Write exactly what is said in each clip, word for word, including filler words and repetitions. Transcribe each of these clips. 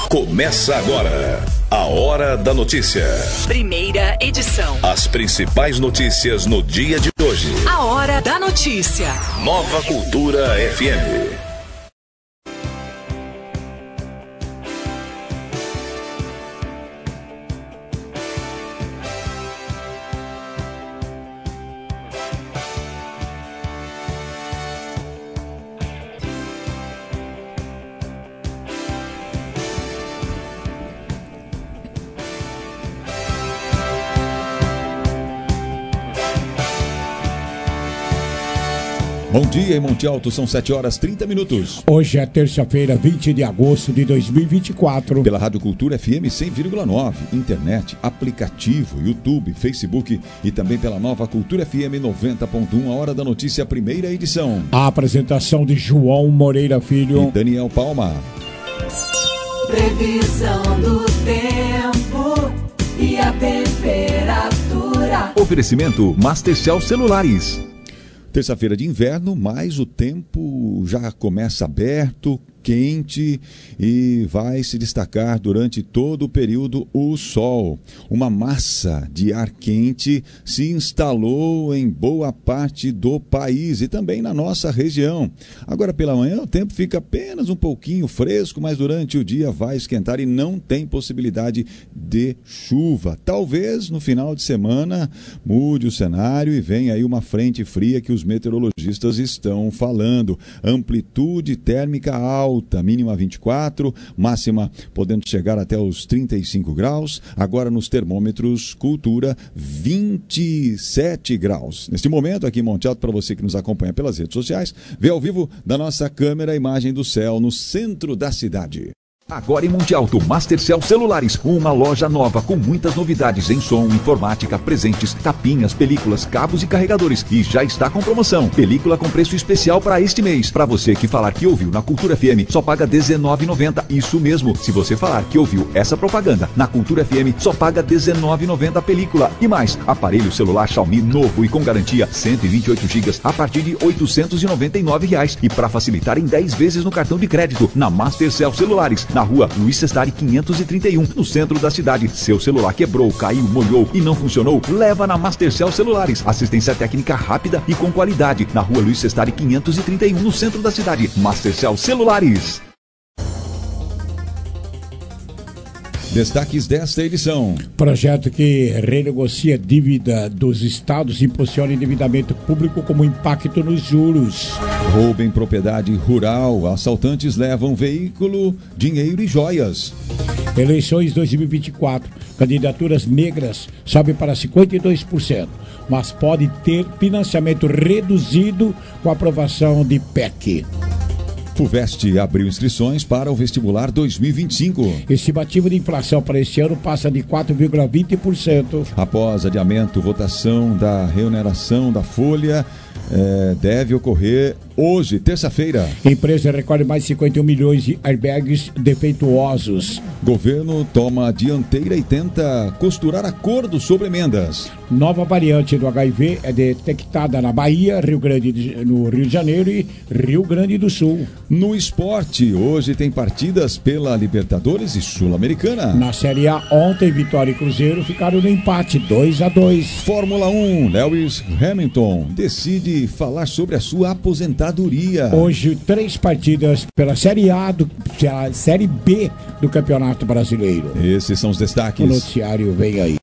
Começa agora a Hora da Notícia. Primeira edição. As principais notícias no dia de hoje. A Hora da Notícia. Nova Cultura F M. Bom dia, em Monte Alto, são sete horas e trinta minutos. Hoje é terça-feira, vinte de agosto de dois mil e vinte e quatro. Pela Rádio Cultura F M cem vírgula nove, internet, aplicativo, YouTube, Facebook e também pela Nova Cultura F M noventa ponto um, a Hora da Notícia, primeira edição. A apresentação de João Moreira Filho e Daniel Palma. Previsão do tempo e a temperatura. Oferecimento Mastercell Celulares. Terça-feira de inverno, mas o tempo já começa aberto, quente e vai se destacar durante todo o período o sol. Uma massa de ar quente se instalou em boa parte do país e também na nossa região. Agora pela manhã o tempo fica apenas um pouquinho fresco, mas durante o dia vai esquentar e não tem possibilidade de chuva. Talvez no final de semana mude o cenário e venha aí uma frente fria que os meteorologistas estão falando. Amplitude térmica alta. Alta, mínima vinte e quatro, máxima podendo chegar até os trinta e cinco graus. Agora nos termômetros Cultura, vinte e sete graus. Neste momento aqui em Monte Alto, para você que nos acompanha pelas redes sociais, vê ao vivo da nossa câmera a imagem do céu no centro da cidade. Agora em Monte Alto, Mastercell Celulares, uma loja nova com muitas novidades em som, informática, presentes, capinhas, películas, cabos e carregadores. E já está com promoção. Película com preço especial para este mês. Para você que falar que ouviu na Cultura F M, só paga dezenove reais e noventa centavos. Isso mesmo, se você falar que ouviu essa propaganda na Cultura F M, só paga dezenove reais e noventa centavos a película. E mais, aparelho celular Xiaomi novo e com garantia cento e vinte e oito gigas a partir de oitocentos e noventa e nove reais. E para facilitar em dez vezes no cartão de crédito, na Mastercell Celulares. Na rua Luiz Sestari quinhentos e trinta e um, no centro da cidade. Seu celular quebrou, caiu, molhou e não funcionou? Leva na Mastercell Celulares. Assistência técnica rápida e com qualidade. Na rua Luiz Sestari quinhentos e trinta e um, no centro da cidade. Mastercell Celulares. Destaques desta edição. Projeto que renegocia dívida dos estados e impulsiona endividamento público como impacto nos juros. Roubo em propriedade rural. Assaltantes levam veículo, dinheiro e joias. Eleições dois mil e vinte e quatro. Candidaturas negras sobem para cinquenta e dois por cento, mas pode ter financiamento reduzido com a aprovação de P E C. FUVEST abriu inscrições para o vestibular dois mil e vinte e cinco. Estimativa de inflação para este ano passa de quatro vírgula vinte por cento. Após adiamento, votação da reoneração da folha é, deve ocorrer hoje, terça-feira. Empresa recolhe mais cinquenta e um milhões de airbags defeituosos. Governo toma a dianteira e tenta costurar acordos sobre emendas. Nova variante do H I V é detectada na Bahia, Rio Grande de, no Rio de Janeiro e Rio Grande do Sul. No esporte, hoje tem partidas pela Libertadores e Sul-Americana. Na Série A, ontem, Vitória e Cruzeiro ficaram no empate dois a dois. Fórmula um, Lewis Hamilton decide falar sobre a sua aposentadoria. Hoje, três partidas pela Série A, do, pela Série B do Campeonato Brasileiro. Esses são os destaques. O noticiário vem aí.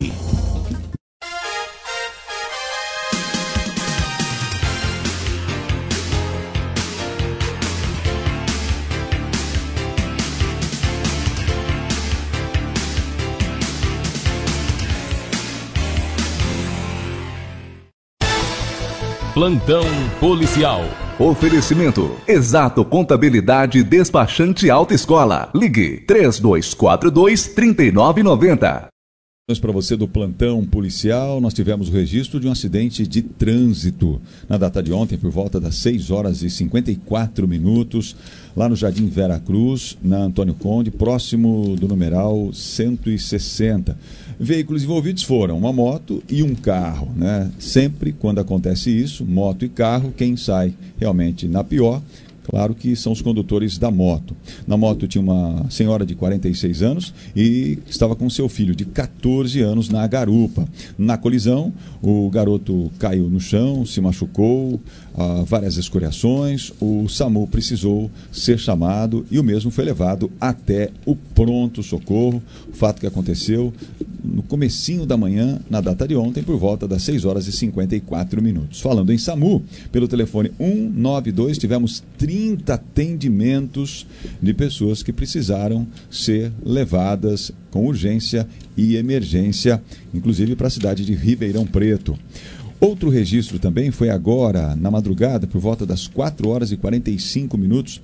Plantão policial. Oferecimento. Exato Contabilidade Despachante Autoescola. Ligue três dois quatro dois, três nove nove zero. Para você do plantão policial, nós tivemos o registro de um acidente de trânsito na data de ontem, por volta das seis horas e cinquenta e quatro minutos, lá no Jardim Vera Cruz, na Antônio Conde, próximo do numeral cento e sessenta. Veículos envolvidos foram uma moto e um carro, né? Sempre quando acontece isso, moto e carro, quem sai realmente na pior Claro que são os condutores da moto. Na moto tinha uma senhora de quarenta e seis anos e estava com seu filho de quatorze anos na garupa. Na colisão, o garoto caiu no chão, se machucou, ah, várias escoriações. O SAMU precisou ser chamado e o mesmo foi levado até o pronto-socorro. O fato que aconteceu no comecinho da manhã, na data de ontem, por volta das seis horas e cinquenta e quatro minutos. Falando em SAMU, pelo telefone um nove dois, tivemos trinta atendimentos de pessoas que precisaram ser levadas com urgência e emergência, inclusive para a cidade de Ribeirão Preto. Outro registro também foi agora, na madrugada, por volta das quatro horas e quarenta e cinco minutos.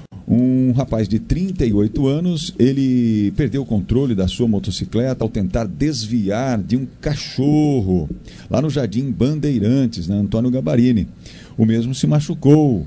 Um rapaz de trinta e oito anos, ele perdeu o controle da sua motocicleta ao tentar desviar de um cachorro, lá no Jardim Bandeirantes, na Antônio Gabarini. O mesmo se machucou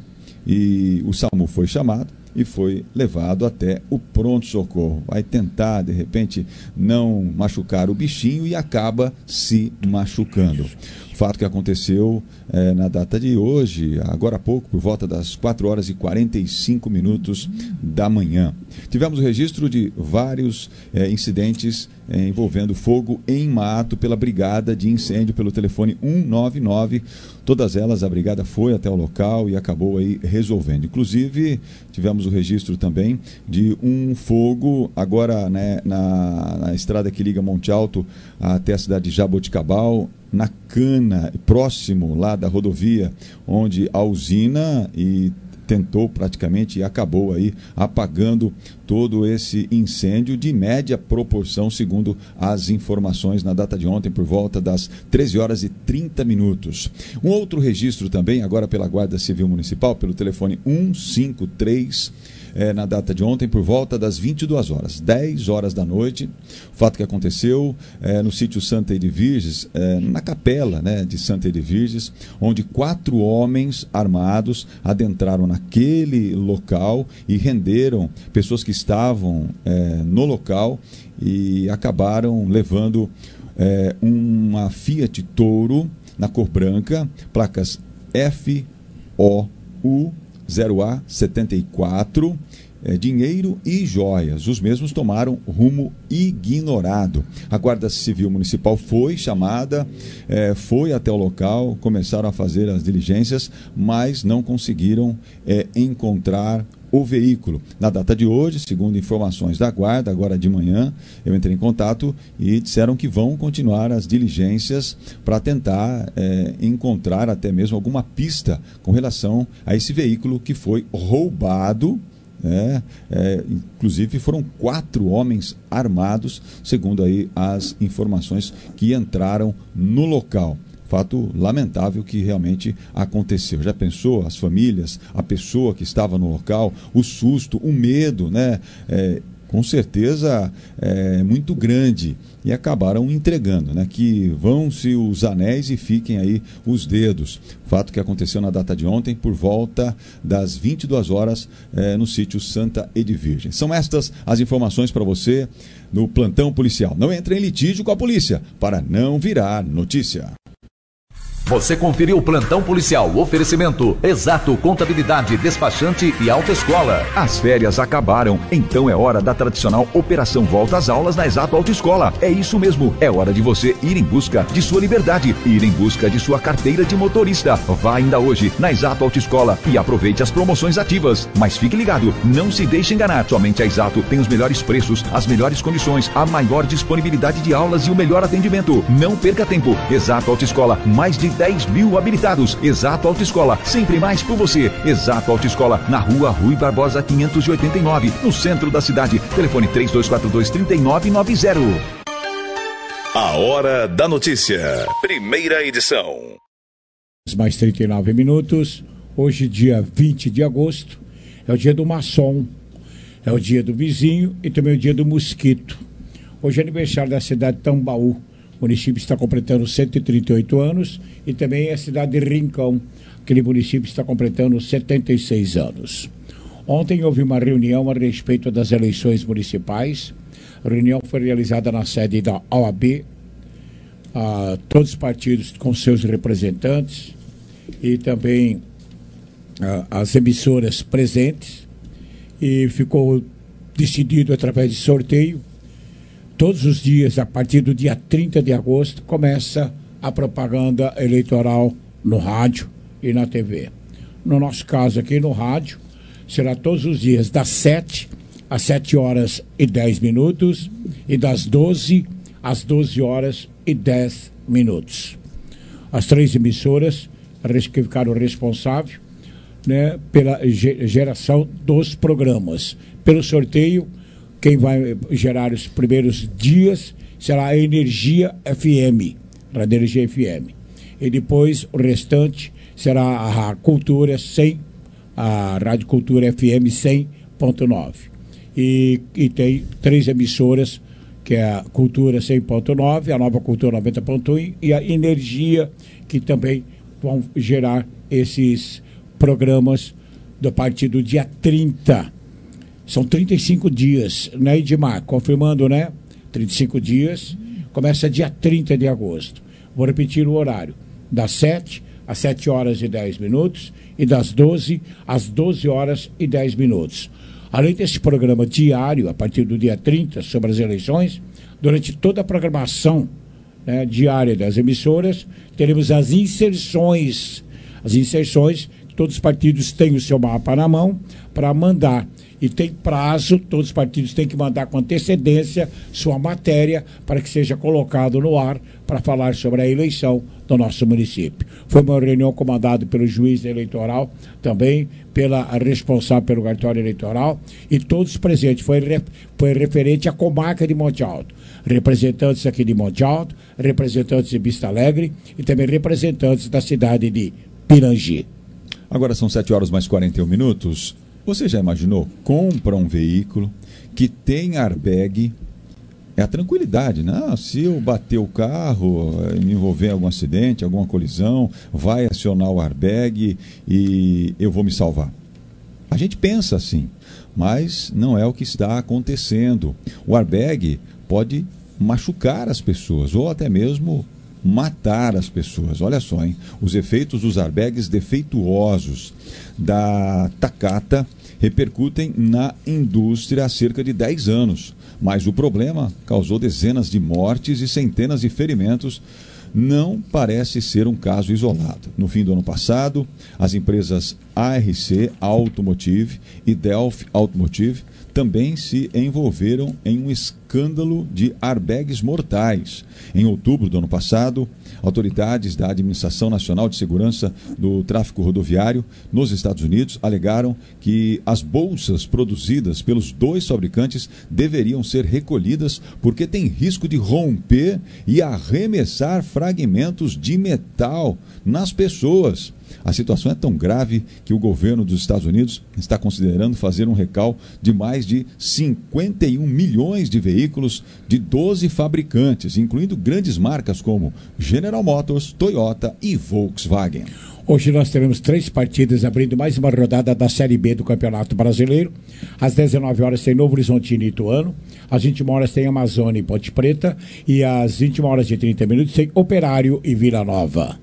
e o SAMU foi chamado e foi levado até o pronto-socorro. Vai tentar, de repente, não machucar o bichinho e acaba se machucando. Fato que aconteceu é, na data de hoje, agora há pouco, por volta das quatro horas e quarenta e cinco minutos da manhã. Tivemos o registro de vários é, incidentes é, envolvendo fogo em mato pela brigada de incêndio pelo telefone um nove nove. Todas elas, a brigada foi até o local e acabou aí resolvendo. Inclusive, tivemos o registro também de um fogo agora, né, na, na estrada que liga Monte Alto até a cidade de Jaboticabal, na Cana, próximo lá da rodovia, onde a usina e tentou praticamente e acabou aí apagando todo esse incêndio de média proporção, segundo as informações na data de ontem, por volta das treze horas e trinta minutos. Um outro registro também, agora pela Guarda Civil Municipal, pelo telefone um cinco três, É, na data de ontem, por volta das vinte e duas horas, dez horas da noite, fato que aconteceu é, no sítio Santa Edviges, é, na capela, né, de Santa Edviges, onde quatro homens armados adentraram naquele local e renderam pessoas que estavam é, no local e acabaram levando é, uma Fiat Toro na cor branca, placas F O U zero A setenta e quatro, é, dinheiro e joias. Os mesmos tomaram rumo ignorado. A Guarda Civil Municipal foi chamada, é, foi até o local, começaram a fazer as diligências, mas não conseguiram é, encontrar o veículo. Na data de hoje, segundo informações da Guarda, agora de manhã, eu entrei em contato e disseram que vão continuar as diligências para tentar é, encontrar até mesmo alguma pista com relação a esse veículo que foi roubado. É, é, inclusive foram quatro homens armados, segundo aí as informações que entraram no local. Fato lamentável que realmente aconteceu. Já pensou as famílias, a pessoa que estava no local, o susto, o medo, né? É, com certeza é muito grande, e acabaram entregando, né? Que vão-se os anéis e fiquem aí os dedos. Fato que aconteceu na data de ontem, por volta das vinte e duas horas, é, no sítio Santa Edvirgem. São estas as informações para você no plantão policial. Não entre em litígio com a polícia para não virar notícia. Você conferiu o plantão policial, oferecimento Exato Contabilidade, Despachante e Autoescola. As férias acabaram, então é hora da tradicional Operação Volta às Aulas na Exato Autoescola. É isso mesmo, é hora de você ir em busca de sua liberdade, ir em busca de sua carteira de motorista. Vá ainda hoje na Exato Autoescola e aproveite as promoções ativas. Mas fique ligado, não se deixe enganar, somente a Exato tem os melhores preços, as melhores condições, a maior disponibilidade de aulas e o melhor atendimento. Não perca tempo, Exato Autoescola, mais de dez mil habilitados. Exato Autoescola, sempre mais por você. Exato Autoescola, na rua Rui Barbosa quinhentos e oitenta e nove, no centro da cidade. Telefone três dois quatro dois, três nove nove zero. A Hora da Notícia, primeira edição. Mais trinta e nove minutos. Hoje, dia vinte de agosto, é o dia do maçom, é o dia do vizinho e também o dia do mosquito. Hoje é aniversário da cidade de Tambaú. O município está completando cento e trinta e oito anos, e também a cidade de Rincão, aquele município está completando setenta e seis anos. Ontem houve uma reunião a respeito das eleições municipais. A reunião foi realizada na sede da O A B, a, todos os partidos com seus representantes, e também as emissoras presentes e ficou decidido através de sorteio. Todos os dias, a partir do dia trinta de agosto, começa a propaganda eleitoral no rádio e na T V. No nosso caso aqui no rádio, será todos os dias das sete às sete horas e dez minutos e das doze às doze horas e dez minutos. As três emissoras que ficaram responsáveis, né, pela geração dos programas. Pelo sorteio, quem vai gerar os primeiros dias será a Energia F M, Rádio Energia F M. E depois o restante será a Cultura cem, a Rádio Cultura F M cem ponto nove. E, e tem três emissoras, que é a Cultura cem ponto nove, a Nova Cultura noventa ponto um e a Energia, que também vão gerar esses programas a partir do dia trinta. São trinta e cinco dias, né, Edmar? Confirmando, né? trinta e cinco dias, começa dia trinta de agosto. Vou repetir o horário, das sete às sete horas e dez minutos e das doze às doze horas e dez minutos. Além desse programa diário, a partir do dia trinta, sobre as eleições, durante toda a programação, né, diária das emissoras, teremos as inserções. As inserções, todos os partidos têm o seu mapa na mão para mandar. E tem prazo, todos os partidos têm que mandar com antecedência sua matéria para que seja colocado no ar para falar sobre a eleição do nosso município. Foi uma reunião comandada pelo juiz eleitoral, também pela responsável pelo cartório eleitoral, e todos presentes. Foi, foi referente à comarca de Monte Alto. Representantes aqui de Monte Alto, representantes de Vista Alegre e também representantes da cidade de Pirangi. Agora são sete horas mais quarenta e um minutos. Você já imaginou? Compra um veículo que tem airbag, é a tranquilidade, né? Ah, se eu bater o carro, me envolver em algum acidente, alguma colisão, vai acionar o airbag e eu vou me salvar. A gente pensa assim, mas não é o que está acontecendo. O airbag pode machucar as pessoas ou até mesmo matar as pessoas. Olha só, hein? Os efeitos dos airbags defeituosos da Takata repercutem na indústria há cerca de dez anos. Mas o problema causou dezenas de mortes e centenas de ferimentos. Não parece ser um caso isolado. No fim do ano passado, as empresas A R C Automotive e Delphi Automotive também se envolveram em um escândalo de airbags mortais. Em outubro do ano passado, autoridades da Administração Nacional de Segurança do Tráfego Rodoviário nos Estados Unidos alegaram que as bolsas produzidas pelos dois fabricantes deveriam ser recolhidas porque tem risco de romper e arremessar fragmentos de metal nas pessoas. A situação é tão grave que o governo dos Estados Unidos está considerando fazer um recall de mais de cinquenta e um milhões de veículos de doze fabricantes, incluindo grandes marcas como General Motors, Toyota e Volkswagen. Hoje nós teremos três partidas abrindo mais uma rodada da Série B do Campeonato Brasileiro. Às dezenove horas tem Novo Horizontino e Ituano. Às vinte e uma horas tem Amazônia e Ponte Preta. E às vinte e uma horas e trinta minutos tem Operário e Vila Nova.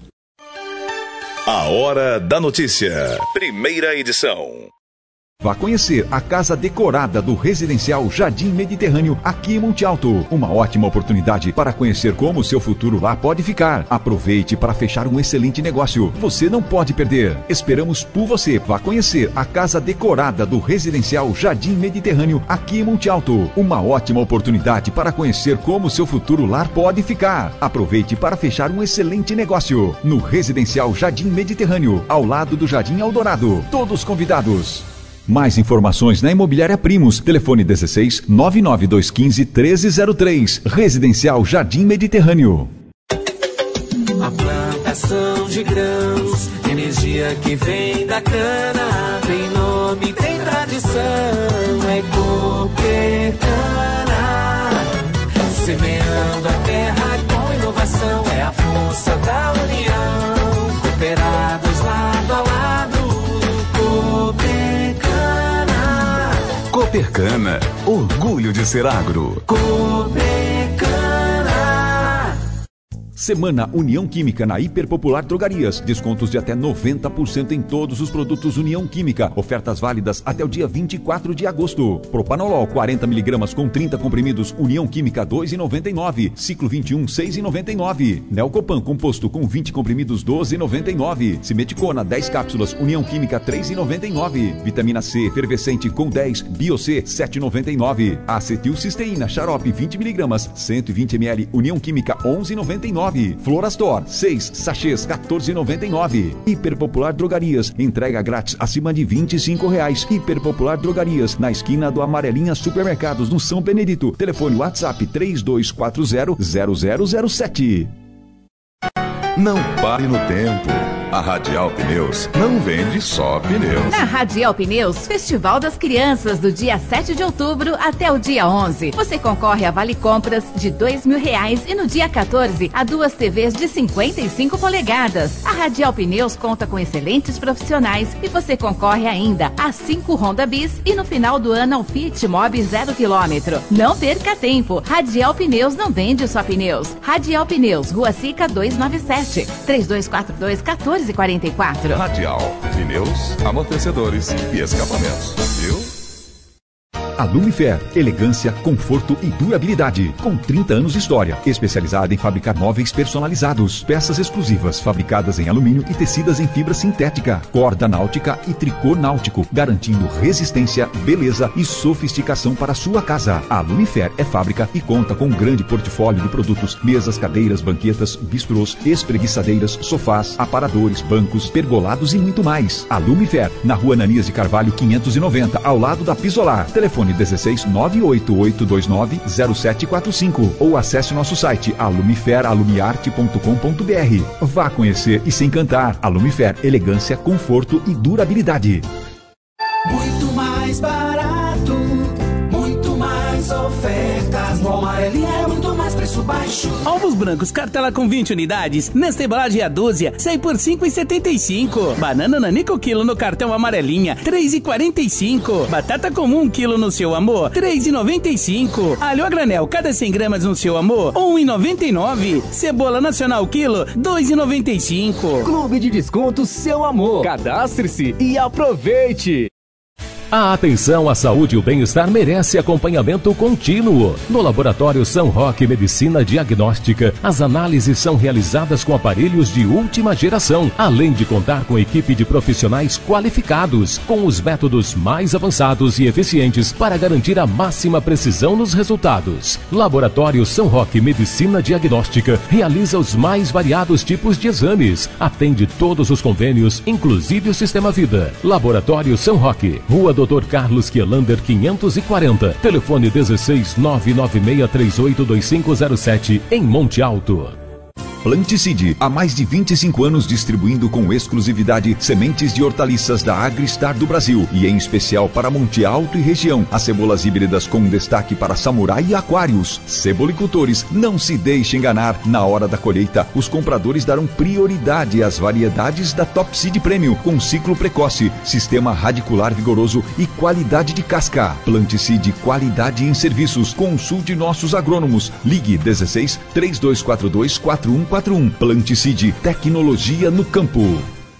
A Hora da Notícia. Primeira edição. Vá conhecer a casa decorada do residencial Jardim Mediterrâneo aqui em Monte Alto. Uma ótima oportunidade para conhecer como o seu futuro lá pode ficar. Aproveite para fechar um excelente negócio. Você não pode perder. Esperamos por você. Vá conhecer a casa decorada do residencial Jardim Mediterrâneo aqui em Monte Alto. Uma ótima oportunidade para conhecer como o seu futuro lar pode ficar. Aproveite para fechar um excelente negócio. No residencial Jardim Mediterrâneo, ao lado do Jardim Eldorado. Todos convidados. Mais informações na Imobiliária Primos. Telefone dezesseis, nove nove dois um cinco, um três zero três. Residencial Jardim Mediterrâneo. A plantação de grãos, energia que vem da cana, tem nome, tem tradição, é Coopercana. Semeando a terra com inovação, é a força da união. Cooperados lado a lado, Coopercana. Coopercana, orgulho de ser agro. Coopercana. Semana União Química na Hiperpopular Drogarias. Descontos de até noventa por cento em todos os produtos União Química. Ofertas válidas até o dia vinte e quatro de agosto. Propanolol quarenta miligramas com trinta comprimidos União Química dois reais e noventa e nove centavos. Ciclo vinte e um seis reais e noventa e nove centavos. Neocopan composto com vinte comprimidos doze reais e noventa e nove centavos. Simeticona dez cápsulas União Química três reais e noventa e nove centavos. Vitamina C efervescente com dez BioC sete reais e noventa e nove centavos. Acetilcisteína xarope vinte miligramas cento e vinte mililitros União Química onze reais e noventa e nove centavos. Florastor seis sachês quatorze reais e noventa e nove centavos. Hiperpopular Drogarias, entrega grátis acima de vinte e cinco reais. Hiperpopular Drogarias, na esquina do Amarelinha Supermercados, no São Benedito. Telefone WhatsApp três dois quatro zero zero zero zero sete. Não pare no tempo. A Radial Pneus não vende só pneus. Na Radial Pneus, Festival das Crianças, do dia sete de outubro até o dia onze. Você concorre a vale compras de dois mil reais e no dia quatorze a duas T Vs de cinquenta e cinco polegadas. A Radial Pneus conta com excelentes profissionais e você concorre ainda a cinco Honda Bis e no final do ano ao Fiat Mobi zero quilômetro. Não perca tempo. Radial Pneus não vende só pneus. Radial Pneus, Rua Sica duzentos e noventa e sete, três dois quatro dois, um quatro quatro quatro. Radial, pneus, amortecedores e escapamentos. Viu? A Lumifer, elegância, conforto e durabilidade. Com trinta anos de história, especializada em fabricar móveis personalizados, peças exclusivas, fabricadas em alumínio e tecidas em fibra sintética, corda náutica e tricô náutico, garantindo resistência, beleza e sofisticação para a sua casa. A Lumifer é fábrica e conta com um grande portfólio de produtos: mesas, cadeiras, banquetas, bistrôs, espreguiçadeiras, sofás, aparadores, bancos, pergolados e muito mais. A Lumifer, na Rua Ananias de Carvalho quinhentos e noventa, ao lado da Pisolar. Telefone dezesseis nove oito oito dois nove zero sete quatro cinco ou acesse nosso site alumifer alumiarte ponto com ponto br. Vá conhecer e se encantar. A Lumifer, elegância, conforto e durabilidade. Muito mais barato, muito mais ofertas. No Amarelinha é muito mais preço baixo. Ovos brancos, cartela com vinte unidades. Nesta embalagem a dúzia, sai por cinco reais e setenta e cinco centavos. Banana nanico quilo no cartão Amarelinha, três reais e quarenta e cinco centavos. Batata comum quilo no Seu Amor, três reais e noventa e cinco centavos. Alho a granel, cada cem gramas no Seu Amor, um real e noventa e nove centavos. Cebola nacional quilo, dois reais e noventa e cinco centavos. Clube de Descontos Seu Amor. Cadastre-se e aproveite. A atenção à saúde e o bem-estar merece acompanhamento contínuo. No Laboratório São Roque Medicina Diagnóstica, as análises são realizadas com aparelhos de última geração, além de contar com equipe de profissionais qualificados, com os métodos mais avançados e eficientes para garantir a máxima precisão nos resultados. Laboratório São Roque Medicina Diagnóstica realiza os mais variados tipos de exames, atende todos os convênios, inclusive o Sistema Vida. Laboratório São Roque, Rua doutor Carlos Kielander quinhentos e quarenta, telefone dezesseis nove nove seis três oito dois cinco zero sete, em Monte Alto. Planticide, há mais de vinte e cinco anos distribuindo com exclusividade sementes de hortaliças da Agristar do Brasil e em especial para Monte Alto e região. As cebolas híbridas com destaque para Samurai e Aquários. Cebolicultores, não se deixe enganar. Na hora da colheita, os compradores darão prioridade às variedades da Top Seed Premium com ciclo precoce, sistema radicular vigoroso e qualidade de casca. Planticide, qualidade em serviços. Consulte nossos agrônomos. Ligue dezesseis, três dois quatro dois, quatro um quatro um. Planticide, tecnologia no campo.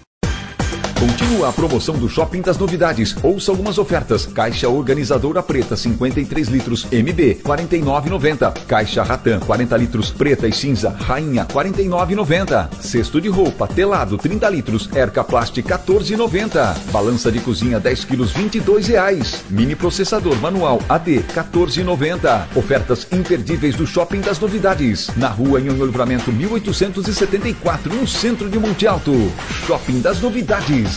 Continua a promoção do Shopping das Novidades. Ouça algumas ofertas. Caixa organizadora preta cinquenta e três litros M B quarenta e nove reais e noventa centavos. Caixa Ratan quarenta litros preta e cinza Rainha quarenta e nove reais e noventa centavos. Cesto de roupa telado trinta litros Erca Plast quatorze reais e noventa centavos. Balança de cozinha dez quilos vinte e dois reais. Mini processador manual A D quatorze reais e noventa centavos. Ofertas imperdíveis do Shopping das Novidades. Na Rua Nhonhô Livramento mil oitocentos e setenta e quatro, no centro de Monte Alto. Shopping das Novidades.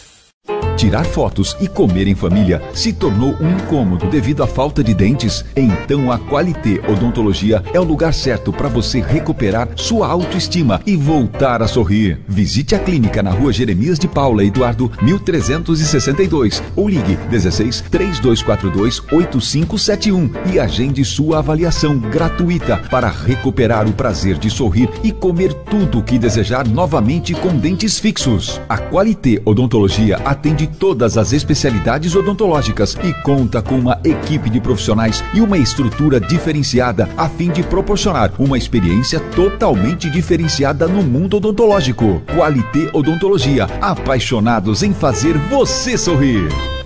Tirar fotos e comer em família se tornou um incômodo devido à falta de dentes? Então a Qualité Odontologia é o lugar certo para você recuperar sua autoestima e voltar a sorrir. Visite a clínica na Rua Jeremias de Paula Eduardo mil trezentos e sessenta e dois ou ligue dezesseis, três dois quatro dois, oito cinco sete um e agende sua avaliação gratuita para recuperar o prazer de sorrir e comer tudo o que desejar novamente com dentes fixos. A Qualité Odontologia atende todas as especialidades odontológicas e conta com uma equipe de profissionais e uma estrutura diferenciada a fim de proporcionar uma experiência totalmente diferenciada no mundo odontológico. Qualité Odontologia, apaixonados em fazer você sorrir.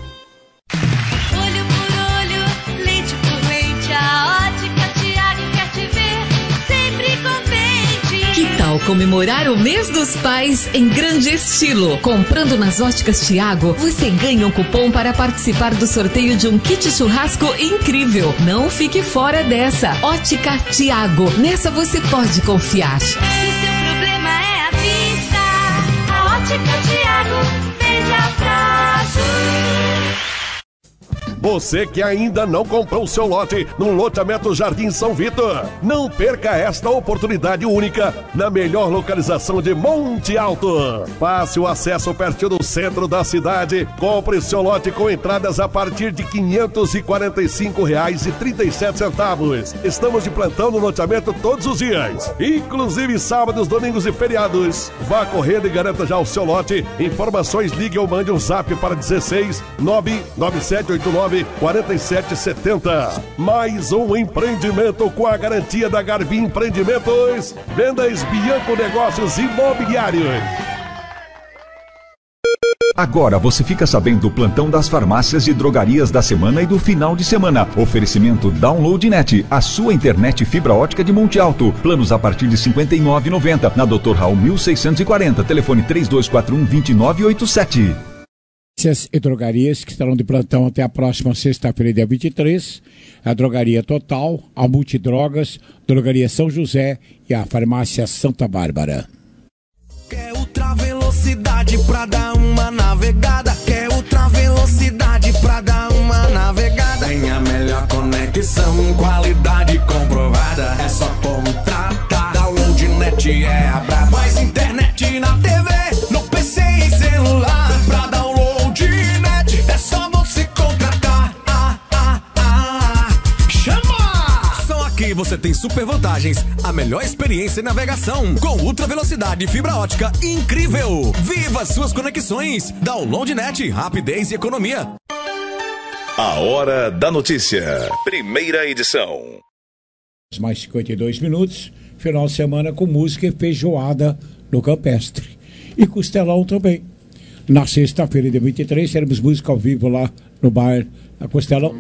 Comemorar o mês dos pais em grande estilo. Comprando nas Óticas Tiago, você ganha um cupom para participar do sorteio de um kit churrasco incrível. Não fique fora dessa. Ótica Tiago, nessa você pode confiar. Se seu problema é a vista, a Ótica Tiago veja pra Ju. Você que ainda não comprou o seu lote no loteamento Jardim São Vitor, não perca esta oportunidade única na melhor localização de Monte Alto. Fácil acesso pertinho do centro da cidade. Compre seu lote com entradas a partir de quinhentos e quarenta e cinco reais e trinta e sete centavos. Estamos de plantão no loteamento todos os dias, inclusive sábados, domingos e feriados. Vá correndo e garanta já o seu lote. Informações, ligue ou mande um zap para dezesseis nove nove sete oito nove quatro sete sete zero. Mais um empreendimento com a garantia da Garbi Empreendimentos. Vendas Bianco Negócios Imobiliários. Agora você fica sabendo do plantão das farmácias e drogarias da semana e do final de semana. Oferecimento DownloadNet, a sua internet fibra ótica de Monte Alto. Planos a partir de cinquenta e nove reais e noventa centavos. Na doutor Raul mil seiscentos e quarenta. Telefone três dois quatro um, dois nove oito sete. E drogarias que estarão de plantão até a próxima sexta-feira, dia vinte e três. A Drogaria Total, a Multidrogas, Drogaria São José e a Farmácia Santa Bárbara. Quer ultra velocidade pra dar uma navegada? Quer ultra velocidade pra dar uma navegada? Tem a melhor conexão, qualidade comprovada. É só contratar. DownloadNet é a braba. Mais internet na T V, no P C e celular. Pra DownloadNet é só você contratar. Ah, ah, ah. Chama! Só aqui você tem super vantagens. A melhor experiência em navegação com ultra velocidade e fibra ótica incrível. Viva suas conexões. DownloadNet, rapidez e economia. A Hora da Notícia, primeira edição. Mais cinquenta e dois minutos, final de semana com música e feijoada no Campestre. E Costelão também. Na sexta-feira, dia vinte e três, teremos música ao vivo lá no bar a Costelão.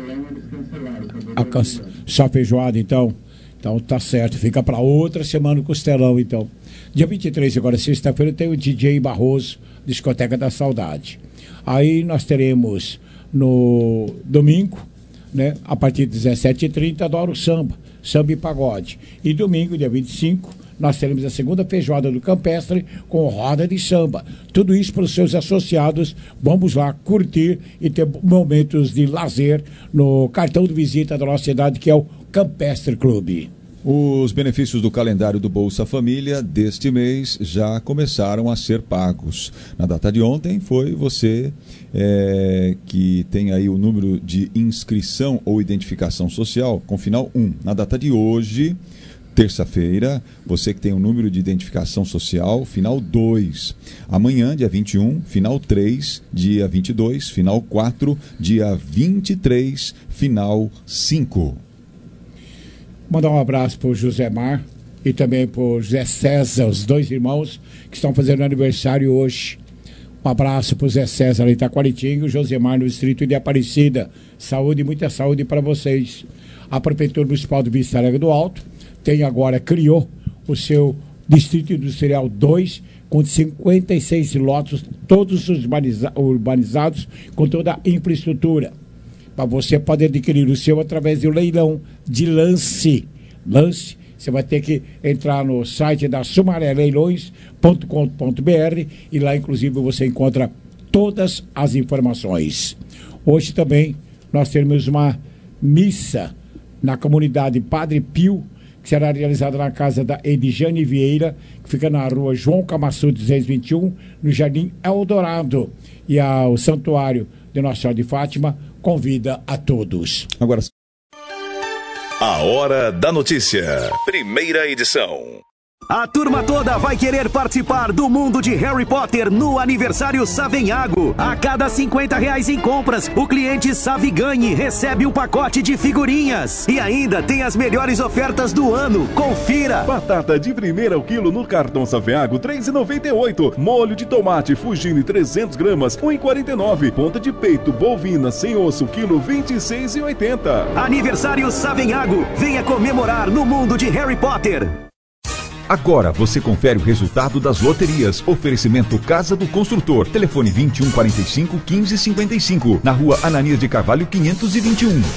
A can... Só feijoada, então. Então tá certo, fica para outra semana o Costelão, então. Dia vinte e três, agora sexta-feira, tem o D J Barroso, Discoteca da Saudade. Aí nós teremos no domingo, né, a partir de dezessete e trinta, Adoro Samba, Samba e Pagode. E domingo, dia vinte e cinco, nós teremos a segunda feijoada do Campestre com roda de samba. Tudo isso para os seus associados. Vamos lá curtir e ter momentos de lazer no cartão de visita da nossa cidade, que é o Campestre Clube. Os benefícios do calendário do Bolsa Família deste mês já começaram a ser pagos. Na data de ontem foi você é, que tem aí o número de inscrição ou identificação social com final um. Na data de hoje, terça-feira, você que tem o número de identificação social, final dois. Amanhã, dia vinte e um, final três, dia vinte e dois, final quatro, dia vinte e três, final cinco. Mandar um abraço para o José Mar e também para o Zé César, os dois irmãos que estão fazendo aniversário hoje. Um abraço para o Zé César ali em Itaquaritinga, o Josemar no distrito de Aparecida. Saúde, muita saúde para vocês. A Prefeitura Municipal de Vista Alegre do Alto tem agora, criou o seu Distrito Industrial dois, com cinquenta e seis lotes, todos urbaniza- urbanizados, com toda a infraestrutura. Para você pode adquirir o seu através do leilão de lance. Lance, você vai ter que entrar no site da sumaré leilões ponto com ponto b r e lá, inclusive, você encontra todas as informações. Hoje também nós teremos uma missa na comunidade Padre Pio, que será realizada na casa da Edjane Vieira, que fica na rua João Camassu, duzentos e vinte e um, no Jardim Eldorado. E ao Santuário de Nossa Senhora de Fátima convida a todos. Agora, a Hora da Notícia, primeira edição. A turma toda vai querer participar do mundo de Harry Potter no aniversário Savenhago. A cada cinquenta reais em compras, o cliente Saviganhe recebe um pacote de figurinhas. E ainda tem as melhores ofertas do ano. Confira! Batata de primeira ao quilo no cartão Savenhago, três reais e noventa e oito centavos. Molho de tomate Fugini, trezentas gramas, um real e quarenta e nove centavos. Ponta de peito bovina sem osso, quilo, vinte e seis reais e oitenta centavos. Aniversário Savenhago. Venha comemorar no mundo de Harry Potter. Agora você confere o resultado das loterias. Oferecimento Casa do Construtor. Telefone vinte e um, quarenta e cinco, quinze, cinquenta e cinco. Na rua Ananias de Carvalho, quinhentos e vinte e um.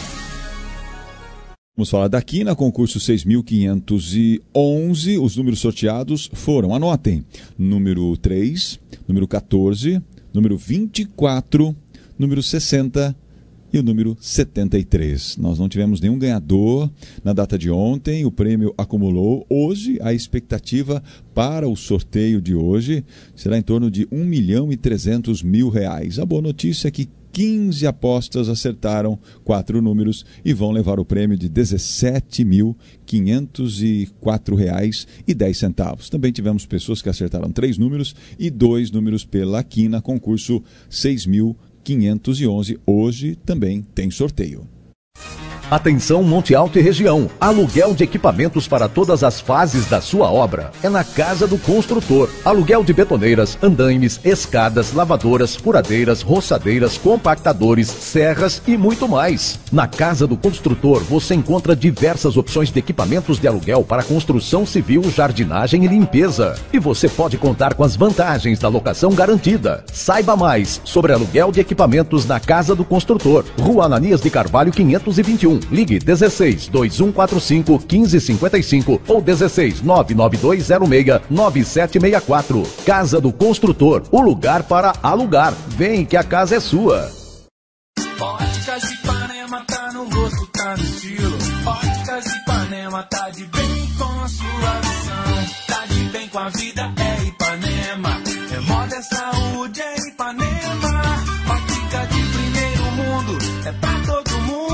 Vamos falar daqui na concurso seis mil quinhentos e onze. Os números sorteados foram, anotem, número três, número quatorze, número vinte e quatro, número sessenta e o número setenta e três. Nós não tivemos nenhum ganhador na data de ontem, o prêmio acumulou. Hoje, a expectativa para o sorteio de hoje será em torno de um milhão e trezentos mil reais. A boa notícia é que quinze apostas acertaram quatro números e vão levar o prêmio de dezessete mil quinhentos e quatro reais e dez centavos. Também tivemos pessoas que acertaram três números e dois números pela quina, concurso seis mil quinhentos e onze. Hoje também tem sorteio. Atenção Monte Alto e região. Aluguel de equipamentos para todas as fases da sua obra. É na Casa do Construtor. Aluguel de betoneiras, andaimes, escadas, lavadoras, furadeiras, roçadeiras, compactadores, serras e muito mais. Na Casa do Construtor você encontra diversas opções de equipamentos de aluguel para construção civil, jardinagem e limpeza. E você pode contar com as vantagens da locação garantida. Saiba mais sobre aluguel de equipamentos na Casa do Construtor. Rua Ananias de Carvalho, quinhentos e vinte e um. Ligue dezesseis, dois um quatro cinco, quinze cinquenta e cinco ou dezesseis, nove nove dois zero seis, nove sete seis quatro. Casa do Construtor, o lugar para alugar. Vem que a casa é sua. Óticas Ipanema tá no gosto, tá no estilo. Óticas Ipanema tá de bem com a sua visão. Tá de bem com a vida, é Ipanema. É moda, é saúde, é Ipanema. Ótica de primeiro mundo, é pra todo mundo.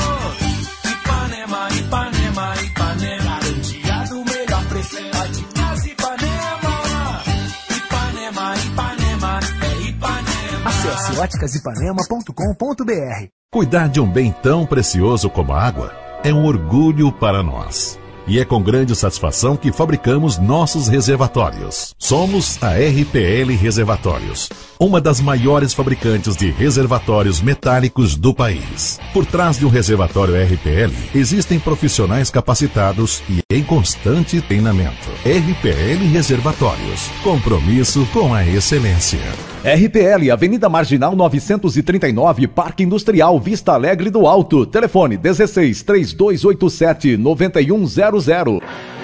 Ipanema, Ipanema, Ipanema. Garantia do melhor preço, é Óticas Ipanema. Ipanema, Ipanema, é Ipanema. Acesse óticas ipanema ponto com ponto b r. Cuidar de um bem tão precioso como a água é um orgulho para nós. E é com grande satisfação que fabricamos nossos reservatórios. Somos a R P L Reservatórios, uma das maiores fabricantes de reservatórios metálicos do país. Por trás de um reservatório R P L, existem profissionais capacitados e em constante treinamento. R P L Reservatórios, compromisso com a excelência. R P L, Avenida Marginal novecentos e trinta e nove, Parque Industrial, Vista Alegre do Alto. Telefone dezesseis, três dois oito sete, nove um zero zero.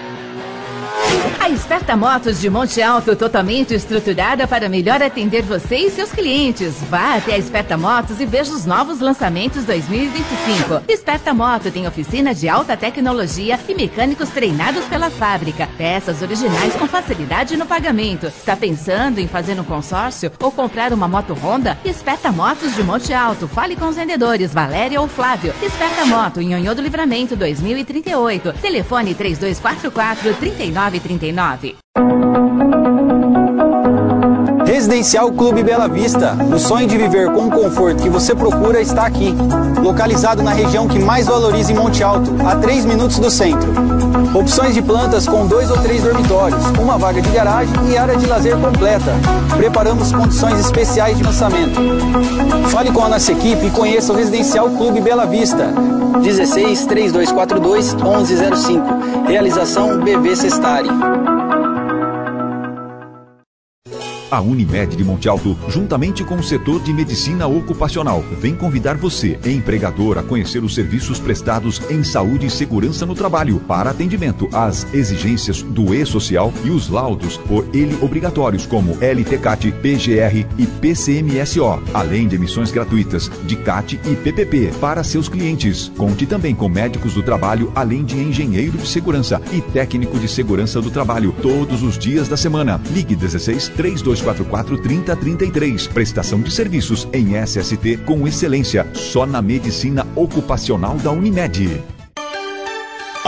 A Esperta Motos de Monte Alto, totalmente estruturada para melhor atender você e seus clientes. Vá até a Esperta Motos e veja os novos lançamentos dois mil e vinte e cinco. Esperta Moto tem oficina de alta tecnologia e mecânicos treinados pela fábrica. Peças originais com facilidade no pagamento. Está pensando em fazer um consórcio ou comprar uma moto Honda? Esperta Motos de Monte Alto. Fale com os vendedores Valéria ou Flávio. Esperta Moto, em Nhonhô do Livramento, dois mil e trinta e oito. Telefone três dois quatro quatro, três nove três nove. Residencial Clube Bela Vista. O sonho de viver com o conforto que você procura está aqui. Localizado na região que mais valoriza em Monte Alto, a três minutos do centro. Opções de plantas com dois ou três dormitórios, uma vaga de garagem e área de lazer completa. Preparamos condições especiais de lançamento. Fale com a nossa equipe e conheça o Residencial Clube Bela Vista. dezesseis, três dois quatro dois, onze zero cinco. Realização B V Sestari. A Unimed de Monte Alto, juntamente com o setor de medicina ocupacional, vem convidar você, empregador, a conhecer os serviços prestados em saúde e segurança no trabalho, para atendimento às exigências do E-Social e os laudos por ele obrigatórios, como L T C A T, P G R e P C M S O, além de emissões gratuitas de C A T e P P P para seus clientes. Conte também com médicos do trabalho, além de engenheiro de segurança e técnico de segurança do trabalho, todos os dias da semana. Ligue dezesseis, três dois quatro quatro, trinta, trinta e três. Prestação de serviços em S S T com excelência, só na medicina ocupacional da Unimed.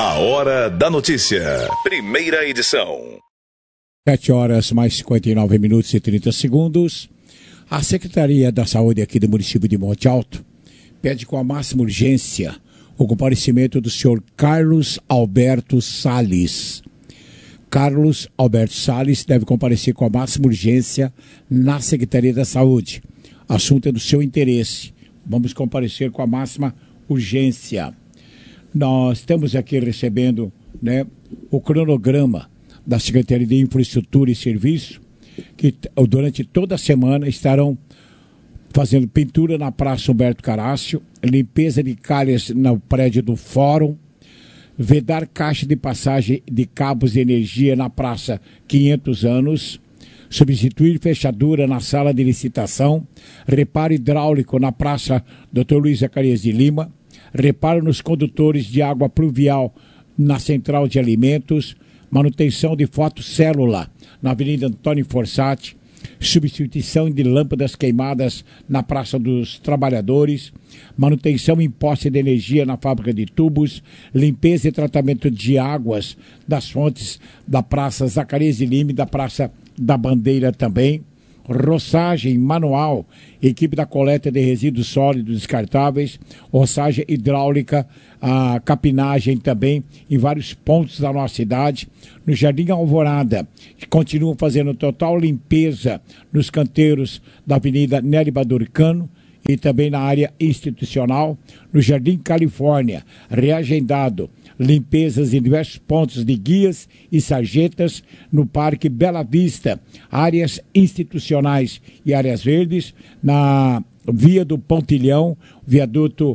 A Hora da Notícia. Primeira edição. sete horas mais cinquenta e nove minutos e trinta segundos. A Secretaria da Saúde aqui do município de Monte Alto pede com a máxima urgência o comparecimento do senhor Carlos Alberto Salles. Carlos Alberto Salles deve comparecer com a máxima urgência na Secretaria da Saúde. Assunto é do seu interesse. Vamos comparecer com a máxima urgência. Nós estamos aqui recebendo, né, o cronograma da Secretaria de Infraestrutura e Serviço, que durante toda a semana estarão fazendo pintura na Praça Humberto Carácio, limpeza de calhas no prédio do Fórum, vedar caixa de passagem de cabos de energia na Praça quinhentos anos, substituir fechadura na sala de licitação, reparo hidráulico na Praça doutor Luiz Zacarias de Lima, reparo nos condutores de água pluvial na Central de Alimentos, manutenção de fotocélula na Avenida Antônio Fossati, substituição de lâmpadas queimadas na Praça dos Trabalhadores, manutenção em poste de energia na fábrica de tubos, limpeza e tratamento de águas das fontes da Praça Zacarias de Lima e da Praça da Bandeira também, roçagem manual, equipe da coleta de resíduos sólidos descartáveis, roçagem hidráulica, a capinagem também em vários pontos da nossa cidade. No Jardim Alvorada, que continuam fazendo total limpeza nos canteiros da Avenida Nery Badurcano e também na área institucional. No Jardim Califórnia, reagendado limpezas em diversos pontos de guias e sarjetas. No Parque Bela Vista, áreas institucionais e áreas verdes. Na Via do Pontilhão, viaduto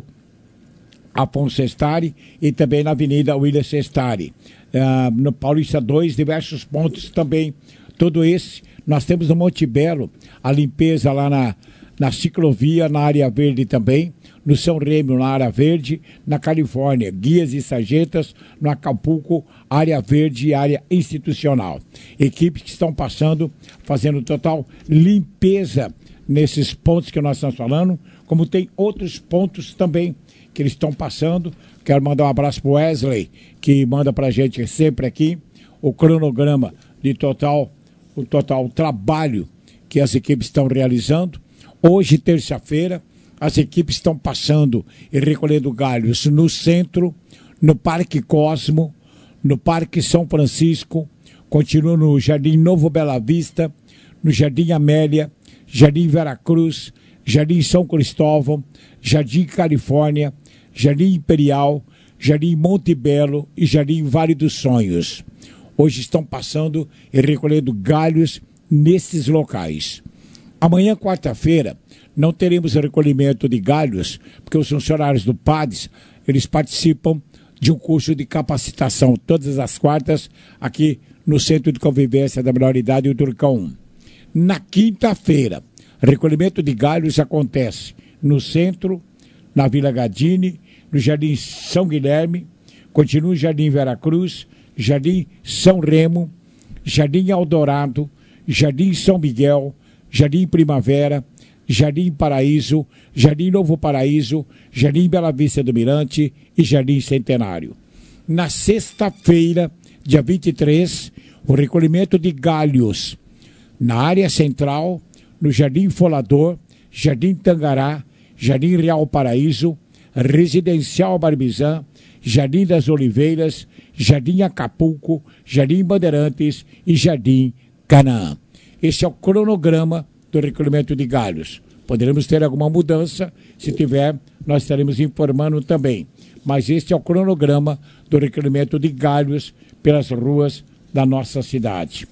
Afonso Sestari e também na Avenida William Sestari. Uh, no Paulista dois, diversos pontos também. Todo esse, nós temos no Monte Belo, a limpeza lá na, na ciclovia, na área verde também. No São Remo, na área verde. Na Califórnia, guias e sarjetas. No Acapulco, área verde e área institucional. Equipes que estão passando, fazendo total limpeza nesses pontos que nós estamos falando, como tem outros pontos também que eles estão passando. Quero mandar um abraço para o Wesley, que manda para a gente sempre aqui o cronograma de total, o total trabalho que as equipes estão realizando. Hoje, terça-feira, as equipes estão passando e recolhendo galhos no centro, no Parque Cosmo, no Parque São Francisco, continua no Jardim Novo Bela Vista, no Jardim Amélia, Jardim Veracruz, Jardim São Cristóvão, Jardim Califórnia, Jardim Imperial, Jardim Monte Belo e Jardim Vale dos Sonhos. Hoje estão passando e recolhendo galhos nesses locais. Amanhã, quarta-feira, não teremos recolhimento de galhos, porque os funcionários do P A D S, eles participam de um curso de capacitação todas as quartas aqui no Centro de Convivência da Menor Idade, o Turcão. Na quinta-feira, recolhimento de galhos acontece no centro, na Vila Gadini, no Jardim São Guilherme, continua o Jardim Veracruz, Jardim São Remo, Jardim Eldorado, Jardim São Miguel, Jardim Primavera, Jardim Paraíso, Jardim Novo Paraíso, Jardim Bela Vista do Mirante e Jardim Centenário. Na sexta-feira, dia vinte e três, o recolhimento de galhos na área central, no Jardim Folador, Jardim Tangará, Jardim Real Paraíso, Residencial Barbizan, Jardim das Oliveiras, Jardim Acapulco, Jardim Bandeirantes e Jardim Canaã. Esse é o cronograma do recolhimento de galhos. Poderemos ter alguma mudança, se tiver, nós estaremos informando também. Mas este é o cronograma do recolhimento de galhos pelas ruas da nossa cidade.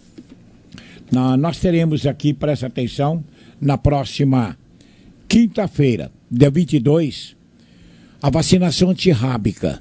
Na, nós teremos aqui, presta atenção, na próxima quinta-feira, dia vinte e dois, a vacinação antirrábica.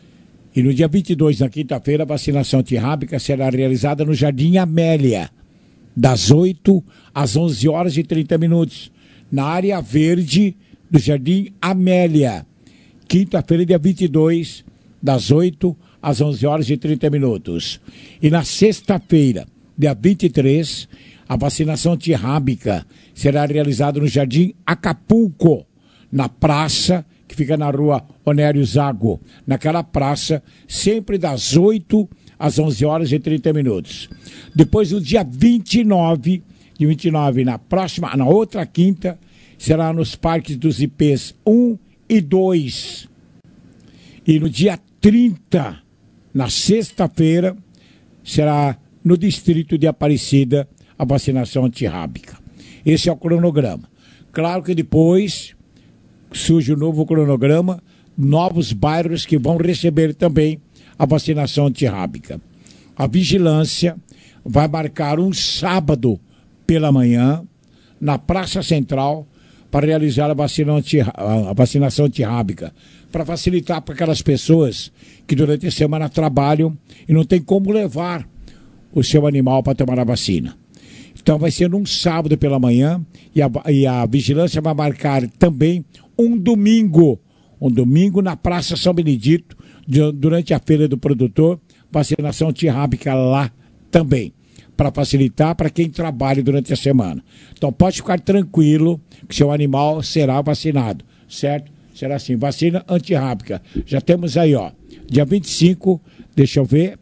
E no dia vinte e dois, na quinta-feira, a vacinação antirrábica será realizada no Jardim Amélia, das oito às onze horas e trinta minutos, na área verde do Jardim Amélia. Quinta-feira, dia vinte e dois, das oito às onze horas e trinta minutos. E na sexta-feira, dia vinte e três, a vacinação antirrábica será realizada no Jardim Acapulco, na praça que fica na rua Onério Zago, naquela praça, sempre das oito às onze horas e trinta minutos. Depois, no dia vinte e nove, de vinte e nove, na próxima, na outra quinta, será nos parques dos I Ps um e dois. E no dia trinta, na sexta-feira, será no distrito de Aparecida a vacinação antirrábica. Esse é o cronograma. Claro que depois surge um novo cronograma, novos bairros que vão receber também a vacinação antirrábica. A vigilância vai marcar um sábado pela manhã na Praça Central para realizar a, vacina anti, a vacinação antirrábica, para facilitar para aquelas pessoas que durante a semana trabalham e não tem como levar o seu animal para tomar a vacina. Então vai ser num sábado pela manhã e a, e a vigilância vai marcar também um domingo, um domingo na Praça São Benedito, de, durante a Feira do Produtor, vacinação antirrábica lá também, para facilitar para quem trabalha durante a semana. Então pode ficar tranquilo que seu animal será vacinado, certo? Será assim, vacina antirrábica. Já temos aí, ó, dia vinte e cinco, deixa eu ver.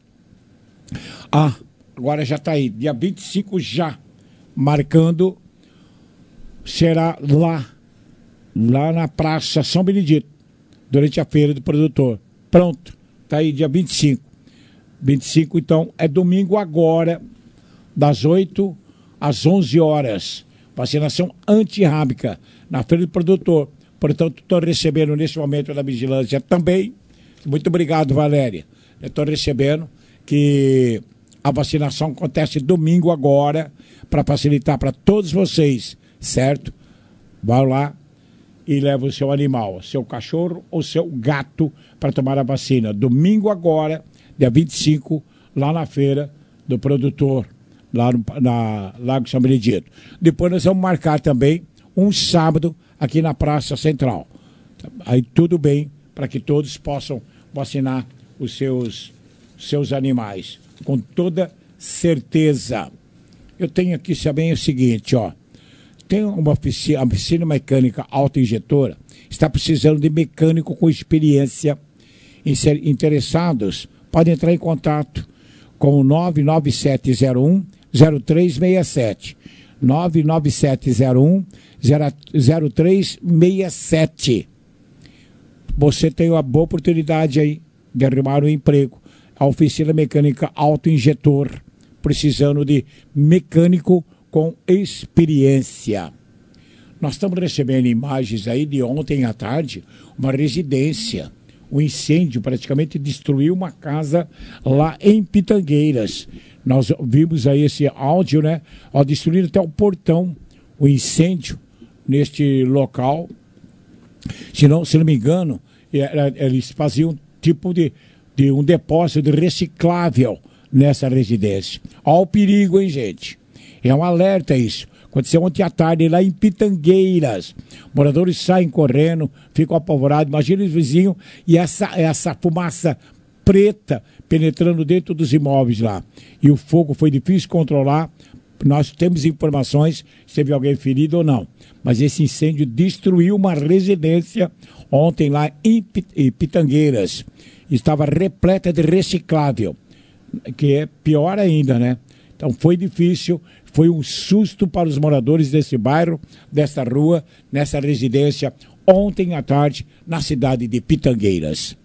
Ah, agora já está aí, dia vinte e cinco já, marcando, será lá, lá na Praça São Benedito, durante a Feira do Produtor. Pronto, está aí dia vinte e cinco. vinte e cinco, então, é domingo agora, das oito às onze horas. Vacinação antirrábica na Feira do Produtor. Portanto, estou recebendo nesse momento da vigilância também. Muito obrigado, Valéria. Estou recebendo que a vacinação acontece domingo agora, para facilitar para todos vocês, certo? Vai lá e leva o seu animal, seu cachorro ou seu gato para tomar a vacina. Domingo agora, dia vinte e cinco, lá na Feira do Produtor, lá no na Lago São Benedito. Depois nós vamos marcar também um sábado aqui na Praça Central. Aí tudo bem para que todos possam vacinar os seus, seus animais, com toda certeza. Eu tenho aqui também o seguinte, ó. Tem uma oficina, uma oficina mecânica autoinjetora, está precisando de mecânico com experiência. Interessados, podem entrar em contato com o nove nove sete zero um zero três seis sete. nove nove sete zero um zero três seis sete. Você tem uma boa oportunidade aí de arrumar um emprego. A oficina mecânica autoinjetor, precisando de mecânico com experiência. Nós estamos recebendo imagens aí de ontem à tarde, uma residência, um incêndio praticamente destruiu uma casa lá em Pitangueiras. Nós vimos aí esse áudio, né? Ó, destruindo até o portão, o incêndio neste local. Se não, se não me engano, era, eles faziam um tipo de, de um depósito de reciclável nessa residência. Olha o perigo, hein, gente? É um alerta isso. Aconteceu ontem à tarde lá em Pitangueiras. Moradores saem correndo, ficam apavorados. Imagina os vizinhos e essa, essa fumaça preta penetrando dentro dos imóveis lá. E o fogo foi difícil controlar. Nós temos informações se teve alguém ferido ou não. Mas esse incêndio destruiu uma residência ontem lá em Pitangueiras. Estava repleta de reciclável, que é pior ainda, né? Então foi difícil, foi um susto para os moradores desse bairro, dessa rua, nessa residência, ontem à tarde, na cidade de Pitangueiras.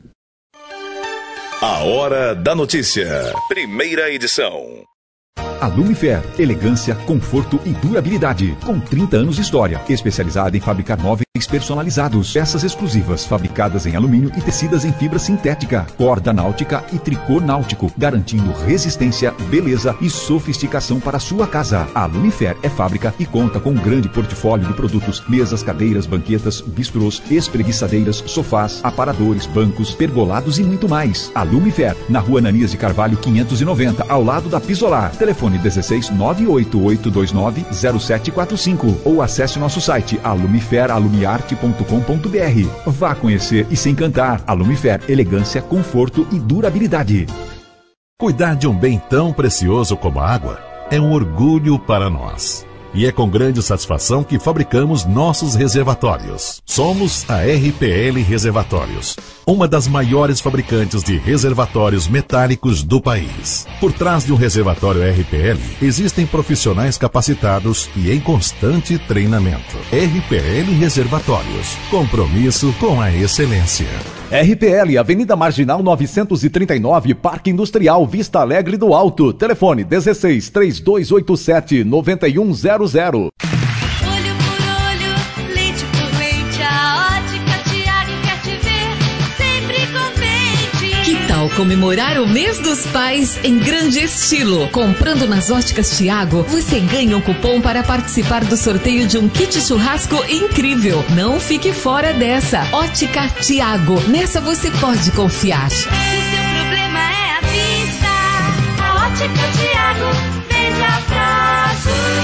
A Hora da Notícia, primeira edição. A Lumifer, elegância, conforto e durabilidade. Com trinta anos de história, especializada em fabricar móveis personalizados, peças exclusivas, fabricadas em alumínio e tecidas em fibra sintética, corda náutica e tricô náutico, garantindo resistência, beleza e sofisticação para a sua casa. A Lumifer é fábrica e conta com um grande portfólio de produtos, mesas, cadeiras, banquetas, bistrôs, espreguiçadeiras, sofás, aparadores, bancos, pergolados e muito mais. A Lumifer, na rua Ananias de Carvalho quinhentos e noventa, ao lado da Pisolar. Telefone dezesseis nove oito oito dois nove zero sete quatro cinco ou acesse o nosso site alumifer alumiarte ponto com ponto br. Vá conhecer e se encantar. Alumifer, elegância, conforto e durabilidade. Cuidar de um bem tão precioso como a água é um orgulho para nós. E é com grande satisfação que fabricamos nossos reservatórios. Somos a R P L Reservatórios, uma das maiores fabricantes de reservatórios metálicos do país. Por trás de um reservatório R P L, existem profissionais capacitados e em constante treinamento. R P L Reservatórios, compromisso com a excelência. R P L, Avenida Marginal novecentos e trinta e nove, Parque Industrial, Vista Alegre do Alto. Telefone dezesseis, três dois oito sete, nove um zero zero. Olho por olho, leite por leite, a Ótica Tiago quer te ver sempre contente. Que tal comemorar o mês dos pais em grande estilo? Comprando nas Óticas Tiago, você ganha um cupom para participar do sorteio de um kit churrasco incrível. Não fique fora dessa. Ótica Tiago, nessa você pode confiar. Se o seu problema é a vista, a Ótica Tiago veja pra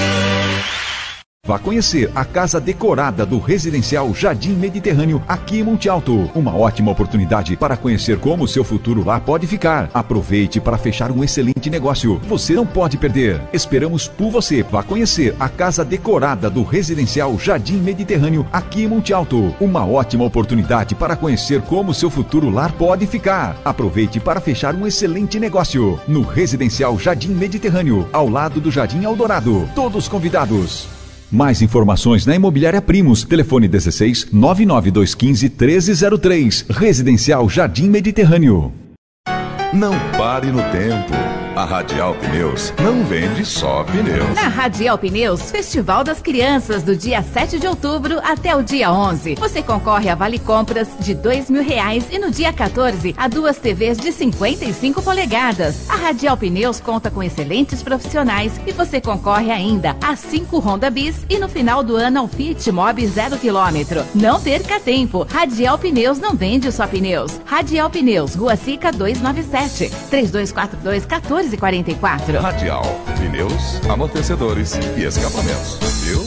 Vá conhecer a casa decorada do residencial Jardim Mediterrâneo aqui em Monte Alto. Uma ótima oportunidade para conhecer como o seu futuro lá pode ficar. Aproveite para fechar um excelente negócio. Você não pode perder. Esperamos por você. Vá conhecer a casa decorada do residencial Jardim Mediterrâneo aqui em Monte Alto. Uma ótima oportunidade para conhecer como o seu futuro lar pode ficar. Aproveite para fechar um excelente negócio. No residencial Jardim Mediterrâneo, ao lado do Jardim Eldorado. Todos convidados. Mais informações na Imobiliária Primos. Telefone dezesseis, nove nove dois um cinco, um três zero três. Residencial Jardim Mediterrâneo. Não pare no tempo. A Radial Pneus não vende só pneus. Na Radial Pneus, Festival das Crianças, do dia sete de outubro até o dia onze. Você concorre a vale compras de dois mil reais e no dia quatorze a duas T Vs de cinquenta e cinco polegadas. A Radial Pneus conta com excelentes profissionais e você concorre ainda a cinco Honda Bis e no final do ano ao Fiat Mobi zero quilômetro. Não perca tempo. Radial Pneus não vende só pneus. Radial Pneus, Rua Sica duzentos e noventa e sete, três dois quatro dois, um quatro quatro quatro. Radial, pneus, amortecedores e escapamentos. Viu?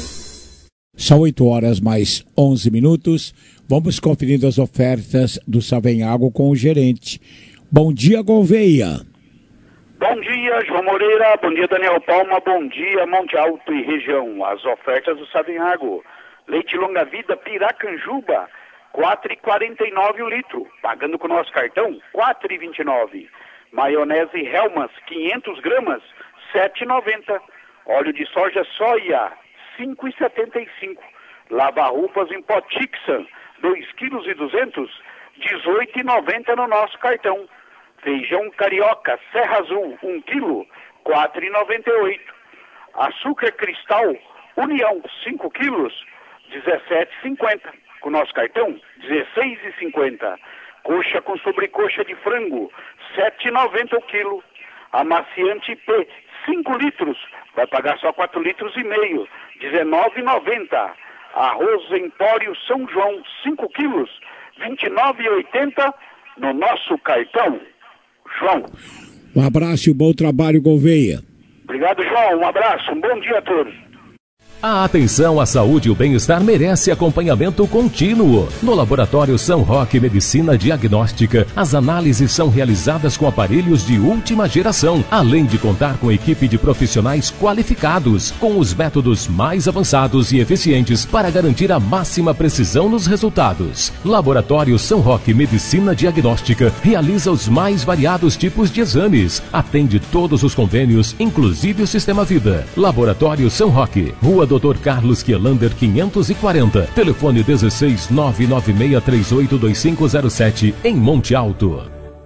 São oito horas mais onze minutos. Vamos conferindo as ofertas do Savenhago com o gerente. Bom dia, Gouveia. Bom dia, João Moreira. Bom dia, Daniel Palma. Bom dia, Monte Alto e região. As ofertas do Savenhago. Leite longa vida Piracanjuba, quatro reais e quarenta e nove centavos o litro. Pagando com o nosso cartão, quatro reais e vinte e nove centavos. Maionese Hellmann's, quinhentas gramas, sete reais e noventa centavos. Óleo de soja soia, cinco reais e setenta e cinco centavos. Lava-roupas em pó Tixan, dois quilos e duzentos, dezoito reais e noventa centavos no nosso cartão. Feijão carioca Serra Azul, um quilo, quatro reais e noventa e oito centavos. Açúcar cristal União, cinco quilos, dezessete reais e cinquenta centavos. Com o nosso cartão, dezesseis reais e cinquenta centavos. Coxa com sobrecoxa de frango, sete reais e noventa centavos o quilo. Amaciante P, cinco litros, vai pagar só quatro litros e meio, dezenove reais e noventa centavos. Arroz Empório São João, cinco quilos, vinte e nove reais e oitenta centavos no nosso cartão. João. Um abraço e um bom trabalho, Gouveia. Obrigado, João. Um abraço, um bom dia a todos. A atenção à saúde e o bem-estar merece acompanhamento contínuo. No Laboratório São Roque Medicina Diagnóstica, as análises são realizadas com aparelhos de última geração, além de contar com equipe de profissionais qualificados, com os métodos mais avançados e eficientes para garantir a máxima precisão nos resultados. Laboratório São Roque Medicina Diagnóstica realiza os mais variados tipos de exames, atende todos os convênios, inclusive o Sistema Vida. Laboratório São Roque, Rua doutor Carlos Quielander quinhentos e quarenta, telefone dezesseis, nove nove seis três oito dois cinco zero sete, em Monte Alto.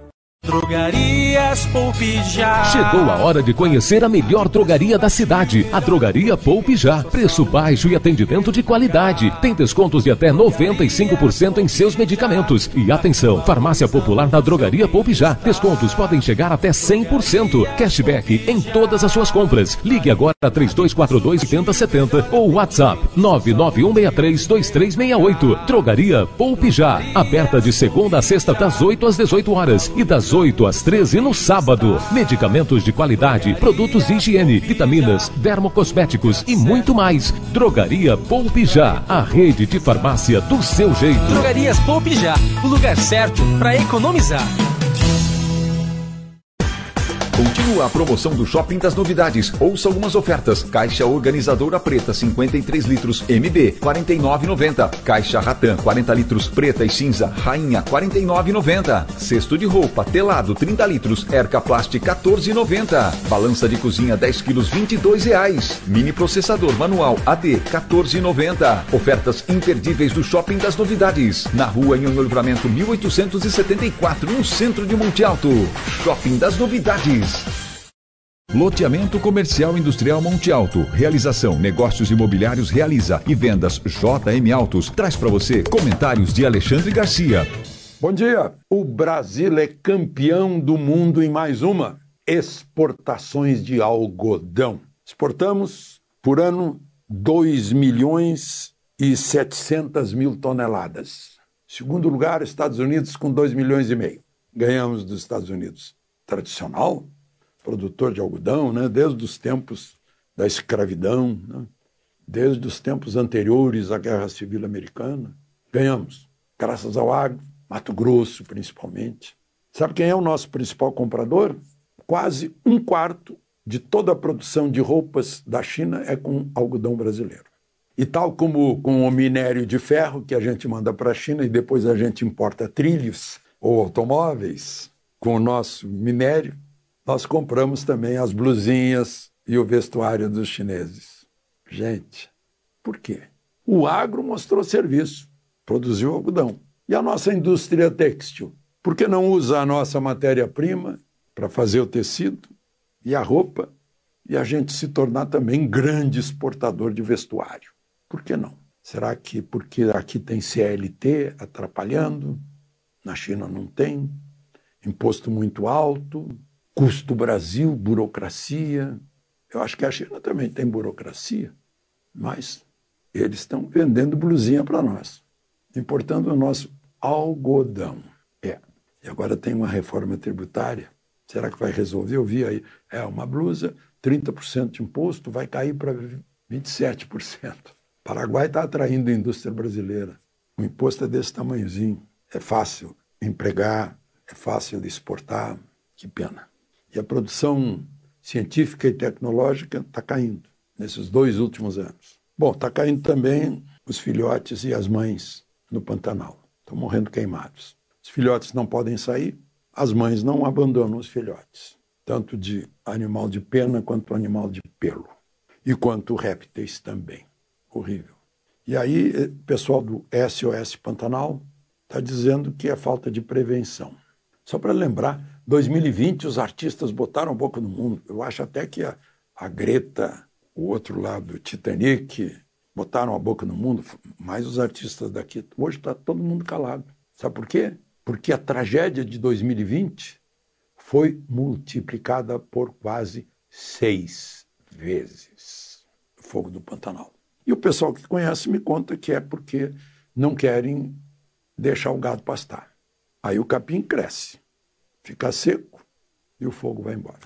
Drogarias Poupe Já. Chegou a hora de conhecer a melhor drogaria da cidade, a Drogaria Poupe Já. Preço baixo e atendimento de qualidade. Tem descontos de até noventa e cinco por cento em seus medicamentos. E atenção, farmácia popular da Drogaria Poupe Já. Descontos podem chegar até cem por cento. Cashback em todas as suas compras. Ligue agora a três dois quatro dois, oito zero sete zero ou WhatsApp nove nove um seis três, dois três seis oito. Drogaria Poupe Já. Aberta de segunda a sexta das oito às dezoito horas e das oito às treze no sábado. Medicamentos de qualidade, produtos de higiene, vitaminas, dermocosméticos e muito mais. Drogaria Poupe Já, a rede de farmácia do seu jeito. Drogarias Poupe Já, o lugar certo para economizar. Continua a promoção do Shopping das Novidades. Ouça algumas ofertas. Caixa organizadora preta cinquenta e três litros M B quarenta e nove reais e noventa centavos. Caixa Ratan quarenta litros preta e cinza Rainha quarenta e nove reais e noventa centavos. Cesto de roupa telado trinta litros Erca Plast quatorze reais e noventa centavos. Balança de cozinha dez quilos vinte e dois reais. Mini processador manual A D quatorze reais e noventa centavos. Ofertas imperdíveis do Shopping das Novidades. Na rua Nhonhô Livramento mil oitocentos e setenta e quatro, no centro de Monte Alto. Shopping das Novidades. Loteamento Comercial Industrial Monte Alto. Realização, negócios imobiliários realiza e vendas J M Autos. Traz para você comentários de Alexandre Garcia. Bom dia. O Brasil é campeão do mundo em mais uma. Exportações de algodão. Exportamos por ano dois milhões e setecentas mil toneladas. Segundo lugar, Estados Unidos com dois milhões e meio. Ganhamos dos Estados Unidos. Tradicional, produtor de algodão, né? Desde os tempos da escravidão, né? Desde os tempos anteriores à Guerra Civil Americana. Ganhamos, graças ao agro, Mato Grosso principalmente. Sabe quem é o nosso principal comprador? Quase um quarto de toda a produção de roupas da China é com algodão brasileiro. E tal como com o minério de ferro que a gente manda para a China e depois a gente importa trilhos ou automóveis com o nosso minério, nós compramos também as blusinhas e o vestuário dos chineses. Gente, por quê? O agro mostrou serviço, produziu algodão. E a nossa indústria têxtil? Por que não usa a nossa matéria-prima para fazer o tecido e a roupa e a gente se tornar também grande exportador de vestuário? Por que não? Será que porque aqui tem C L T atrapalhando? Na China não tem? Imposto muito alto? Custo Brasil, burocracia? Eu acho que a China também tem burocracia, mas eles estão vendendo blusinha para nós, importando o nosso algodão. É. E agora tem uma reforma tributária. Será que vai resolver? Eu vi aí, é uma blusa, trinta por cento de imposto, vai cair para vinte e sete por cento. O Paraguai está atraindo a indústria brasileira. O imposto é desse tamanhozinho. É fácil empregar, é fácil de exportar. Que pena. E a produção científica e tecnológica está caindo nesses dois últimos anos. Bom, está caindo também os filhotes e as mães no Pantanal. Estão morrendo queimados. Os filhotes não podem sair, as mães não abandonam os filhotes, tanto de animal de pena quanto animal de pelo. E quanto répteis também. Horrível. E aí, o pessoal do S O S Pantanal está dizendo que é falta de prevenção. Só para lembrar, dois mil e vinte os artistas botaram a boca no mundo. Eu acho até que a, a Greta, o outro lado do Titanic, botaram a boca no mundo, mas os artistas daqui, hoje está todo mundo calado. Sabe por quê? Porque a tragédia de dois mil e vinte foi multiplicada por quase seis vezes. O fogo do Pantanal. E o pessoal que conhece me conta que é porque não querem deixar o gado pastar. Aí o capim cresce, fica seco e o fogo vai embora.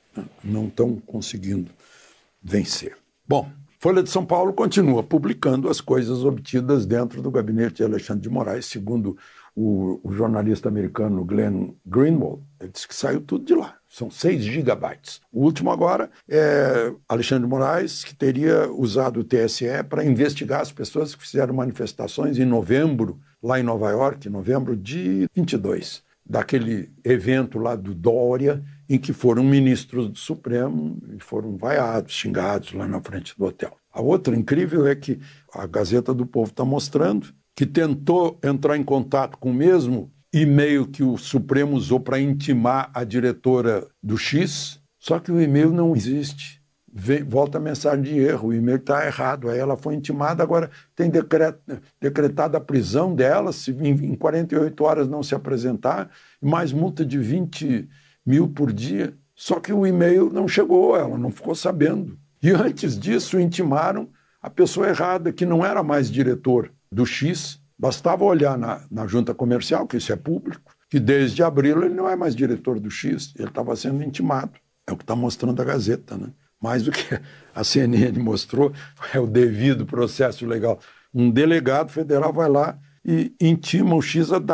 Não estão conseguindo vencer. Bom, Folha de São Paulo continua publicando as coisas obtidas dentro do gabinete de Alexandre de Moraes, segundo o, o jornalista americano Glenn Greenwald. Ele disse que saiu tudo de lá. São seis gigabytes. O último agora é Alexandre de Moraes, que teria usado o T S E para investigar as pessoas que fizeram manifestações em novembro, lá em Nova York, em novembro de vinte e dois, daquele evento lá do Dória, em que foram ministros do Supremo e foram vaiados, xingados lá na frente do hotel. A outra incrível é que a Gazeta do Povo está mostrando que tentou entrar em contato com o mesmo e-mail que o Supremo usou para intimar a diretora do X, só que o e-mail não existe. Vem, volta a mensagem de erro, o e-mail está errado. Aí ela foi intimada, agora tem decret, decretada a prisão dela, se em, em quarenta e oito horas não se apresentar, mais multa de vinte mil por dia. Só que o e-mail não chegou, ela não ficou sabendo. E antes disso intimaram a pessoa errada, que não era mais diretor do X. Bastava olhar na, na junta comercial, que isso é público, que desde abril ele não é mais diretor do X, ele estava sendo intimado. É o que está mostrando a Gazeta, né? Mais do que a C N N mostrou, é o devido processo legal. Um delegado federal vai lá e intima o X a dar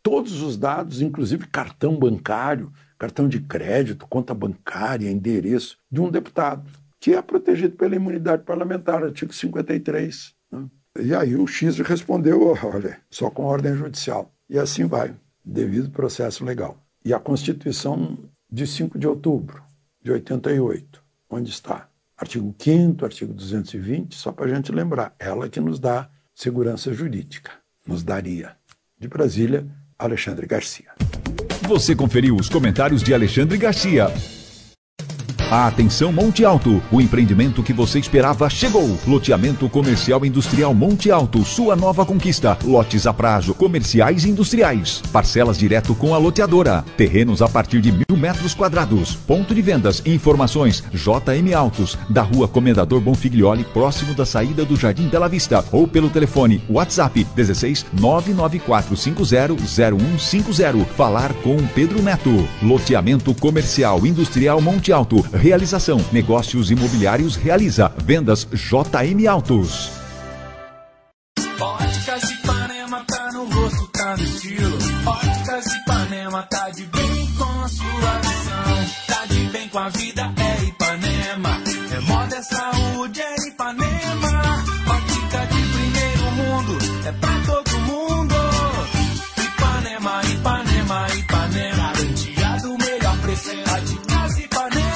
todos os dados, inclusive cartão bancário, cartão de crédito, conta bancária, endereço de um deputado, que é protegido pela imunidade parlamentar, artigo cinquenta e três. Né? E aí o X respondeu, olha, só com ordem judicial. E assim vai, devido processo legal. E a Constituição de cinco de outubro de oitenta e oito, onde está? Artigo quinto, artigo duzentos e vinte, só para a gente lembrar, ela que nos dá segurança jurídica, nos daria. De Brasília, Alexandre Garcia. Você conferiu os comentários de Alexandre Garcia. Atenção Monte Alto, o empreendimento que você esperava chegou. Loteamento comercial industrial Monte Alto, sua nova conquista. Lotes a prazo, comerciais e industriais. Parcelas direto com a loteadora. Terrenos a partir de mil metros quadrados. Ponto de vendas e informações J M Autos, da rua Comendador Bonfiglioli, próximo da saída do Jardim Bela Vista. Ou pelo telefone WhatsApp dezesseis nove nove quatro cinco zero zero um cinco zero. Falar com Pedro Neto. Loteamento comercial industrial Monte Alto. Realização, negócios imobiliários realiza, vendas J M Autos. Óticas Ipanema tá no rosto, tá no estilo. Óticas Ipanema tá de bem com a sua visão. Tá de bem com a vida, é Ipanema. É moda, é saúde, é Ipanema. Ótica de primeiro mundo, é pra todo mundo. Ipanema, Ipanema, Ipanema. Garantia do melhor preço, Óticas Ipanema.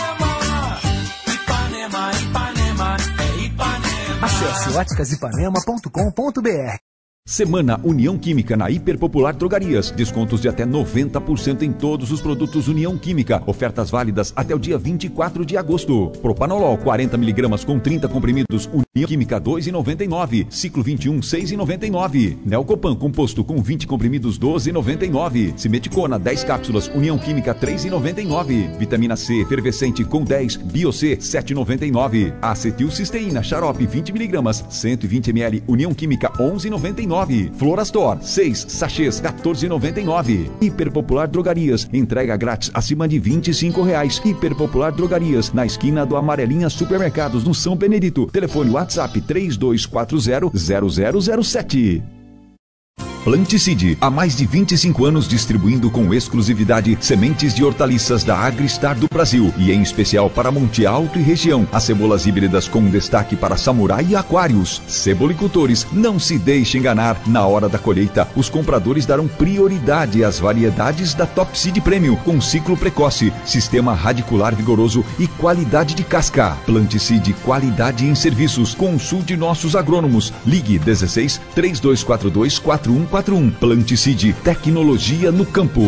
Acesse óticas ipanema ponto com ponto b r. Semana União Química na Hiperpopular Drogarias. Descontos de até noventa por cento em todos os produtos União Química. Ofertas válidas até o dia vinte e quatro de agosto. Propanolol quarenta miligramas com trinta comprimidos. União Química dois reais e noventa e nove centavos. Ciclo vinte e um, seis reais e noventa e nove centavos. Neocopan composto com vinte comprimidos, doze reais e noventa e nove centavos. Simeticona dez cápsulas. União Química três reais e noventa e nove centavos. Vitamina C efervescente com dez. Biocê sete reais e noventa e nove centavos. Acetilcisteína xarope vinte miligramas. cento e vinte mililitros. União Química onze reais e noventa e nove centavos. Florastor, seis sachês, quatorze reais e noventa e nove centavos. Hiperpopular Drogarias, entrega grátis acima de vinte e cinco reais. Hiperpopular Drogarias, na esquina do Amarelinha Supermercados, no São Benedito. Telefone WhatsApp três dois quatro zero zero zero zero sete. Planticide, há mais de vinte e cinco anos distribuindo com exclusividade sementes de hortaliças da Agristar do Brasil e em especial para Monte Alto e região. As cebolas híbridas com destaque para samurai e aquários. Cebolicultores, não se deixe enganar. Na hora da colheita, os compradores darão prioridade às variedades da Top Seed Premium com ciclo precoce, sistema radicular vigoroso e qualidade de casca. Planticide, qualidade em serviços. Consulte nossos agrônomos. Ligue dezesseis, três dois quatro dois, quatro um quatro um. Planticide, tecnologia no campo.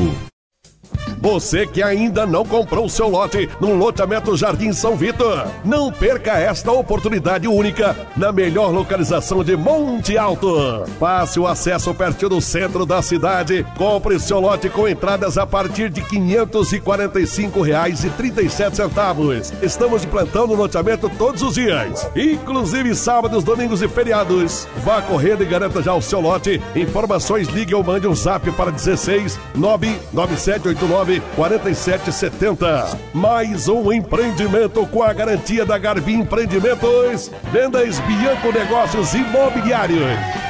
Você que ainda não comprou o seu lote no loteamento Jardim São Vitor, não perca esta oportunidade única na melhor localização de Monte Alto. Fácil acesso pertinho do centro da cidade. Compre seu lote com entradas a partir de quinhentos e quarenta e cinco reais e trinta e sete centavos. Estamos de plantão no loteamento todos os dias, inclusive sábados, domingos e feriados. Vá correndo e garanta já o seu lote. Informações, ligue ou mande um zap para dezesseis, nove nove sete oito nove, quatro sete sete zero. Mais um empreendimento com a garantia da Garbi Empreendimentos. Vendas Bianco Negócios Imobiliários.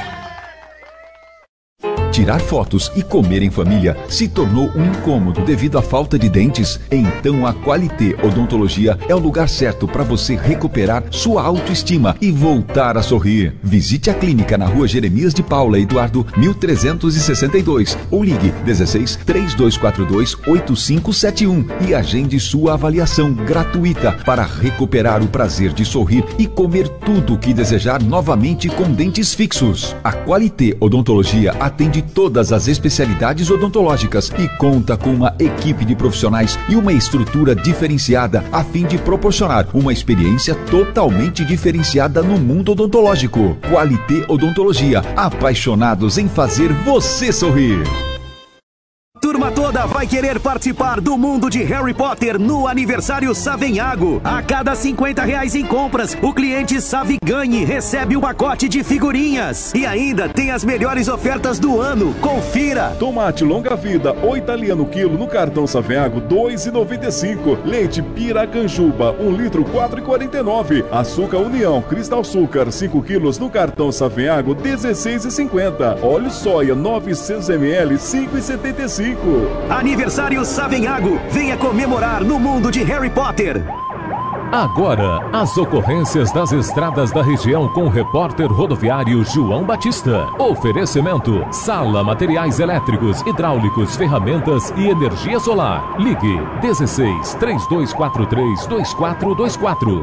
Tirar fotos e comer em família se tornou um incômodo devido à falta de dentes? Então a Qualité Odontologia é o lugar certo para você recuperar sua autoestima e voltar a sorrir. Visite a clínica na rua Jeremias de Paula Eduardo mil trezentos e sessenta e dois ou ligue dezesseis, três dois quatro dois, oito cinco sete um e agende sua avaliação gratuita para recuperar o prazer de sorrir e comer tudo o que desejar novamente com dentes fixos. A Qualité Odontologia atende todas as especialidades odontológicas e conta com uma equipe de profissionais e uma estrutura diferenciada a fim de proporcionar uma experiência totalmente diferenciada no mundo odontológico. Qualité Odontologia, apaixonados em fazer você sorrir. Turma turma toda vai querer participar do mundo de Harry Potter no aniversário Savenhago. A cada cinquenta reais em compras, o cliente Saviganhe recebe um pacote de figurinhas. E ainda tem as melhores ofertas do ano. Confira! Tomate longa vida, o italiano quilo no cartão Savenhago, dois reais e noventa e cinco centavos. Leite Piracanjuba, um litro, quatro reais e quarenta e nove centavos. Açúcar União, Cristal Açúcar, cinco quilos no cartão Savenhago, dezesseis reais e cinquenta centavos. Óleo soia, novecentos mililitros, cinco reais e setenta e cinco centavos. Aniversário Savenhago, venha comemorar no mundo de Harry Potter. Agora, as ocorrências das estradas da região com o repórter rodoviário João Batista. Oferecimento: Sala Materiais Elétricos, Hidráulicos, Ferramentas e Energia Solar. Ligue dezesseis, três dois quatro três, dois quatro dois quatro.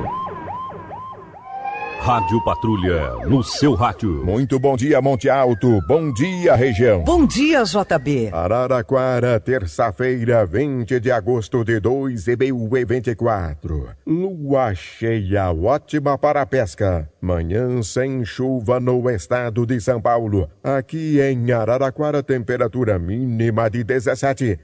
Rádio Patrulha, no seu rádio. Muito bom dia, Monte Alto. Bom dia, região. Bom dia, J B. Araraquara, terça-feira, vinte de agosto de dois mil e vinte e quatro. Lua cheia, ótima para a pesca. Manhã sem chuva no estado de São Paulo. Aqui em Araraquara, temperatura mínima de dezessete,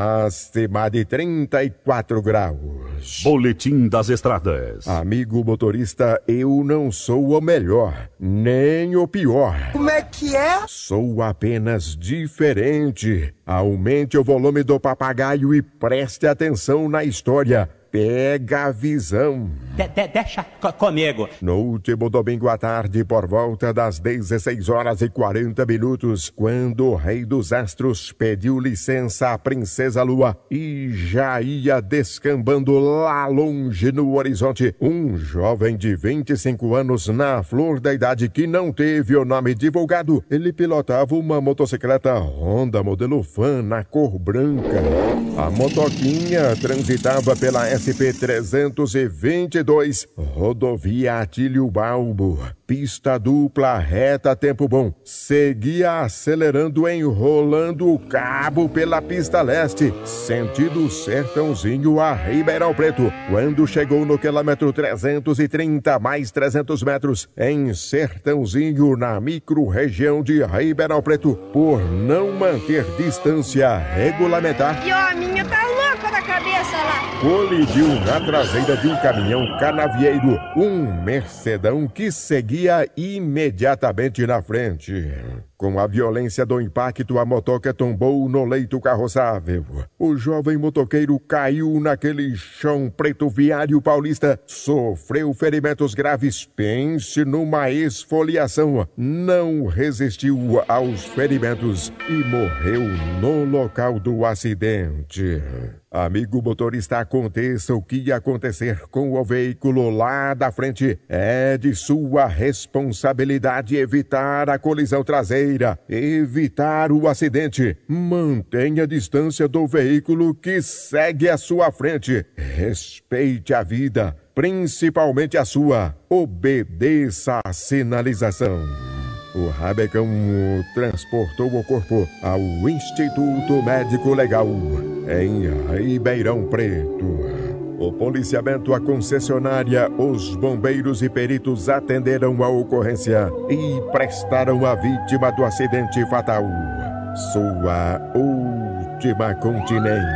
máxima de trinta e quatro graus. Boletim das estradas. Amigo motorista, eu não sou o melhor, nem o pior. Como é que é? Sou apenas diferente. Aumente o volume do papagaio e preste atenção na história. Pega a visão. De, de, deixa co comigo. No último domingo à tarde, por volta das dezesseis horas e quarenta minutos, quando o Rei dos Astros pediu licença à Princesa Lua e já ia descambando lá longe no horizonte, um jovem de vinte e cinco anos, na flor da idade, que não teve o nome divulgado, ele pilotava uma motocicleta Honda modelo Fan na cor branca. A motoquinha transitava pela S P trezentos e vinte e dois, rodovia Atílio Balbo, pista dupla, reta, tempo bom. Seguia acelerando, enrolando o cabo pela pista leste, sentido Sertãozinho a Ribeirão Preto. Quando chegou no quilômetro trezentos e trinta, mais trezentos metros, em Sertãozinho, na micro-região de Ribeirão Preto, por não manter distância regulamentar, e ó, a minha tá louca da cabeça lá. Colidiu na traseira de um caminhão canavieiro, um Mercedão que seguia imediatamente na frente. Com a violência do impacto, a motoca tombou no leito carroçável. O jovem motoqueiro caiu naquele chão preto viário paulista, sofreu ferimentos graves, pense numa esfoliação, não resistiu aos ferimentos e morreu no local do acidente. Amigo motorista, aconteça o que acontecer com o veículo lá da frente, é de sua responsabilidade evitar a colisão traseira, evitar o acidente. Mantenha a distância do veículo que segue à sua frente. Respeite a vida, principalmente a sua. Obedeça à sinalização. O Rabecão transportou o corpo ao Instituto Médico Legal, em Ribeirão Preto. O policiamento, a concessionária, os bombeiros e peritos atenderam a ocorrência e prestaram à vítima do acidente fatal sua última continência.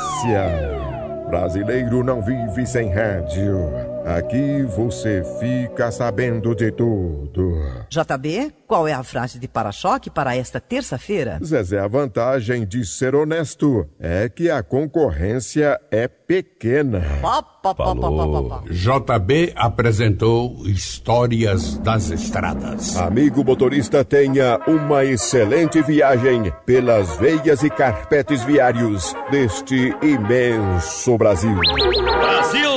Brasileiro não vive sem rádio. Aqui você fica sabendo de tudo. J B, qual é a frase de para-choque para esta terça-feira? Zezé, a vantagem de ser honesto é que a concorrência é pequena. Pá, pá, pá, pá, pá, pá. J B apresentou Histórias das Estradas. Amigo motorista, tenha uma excelente viagem pelas veias e carpetes viários deste imenso Brasil. Brasil!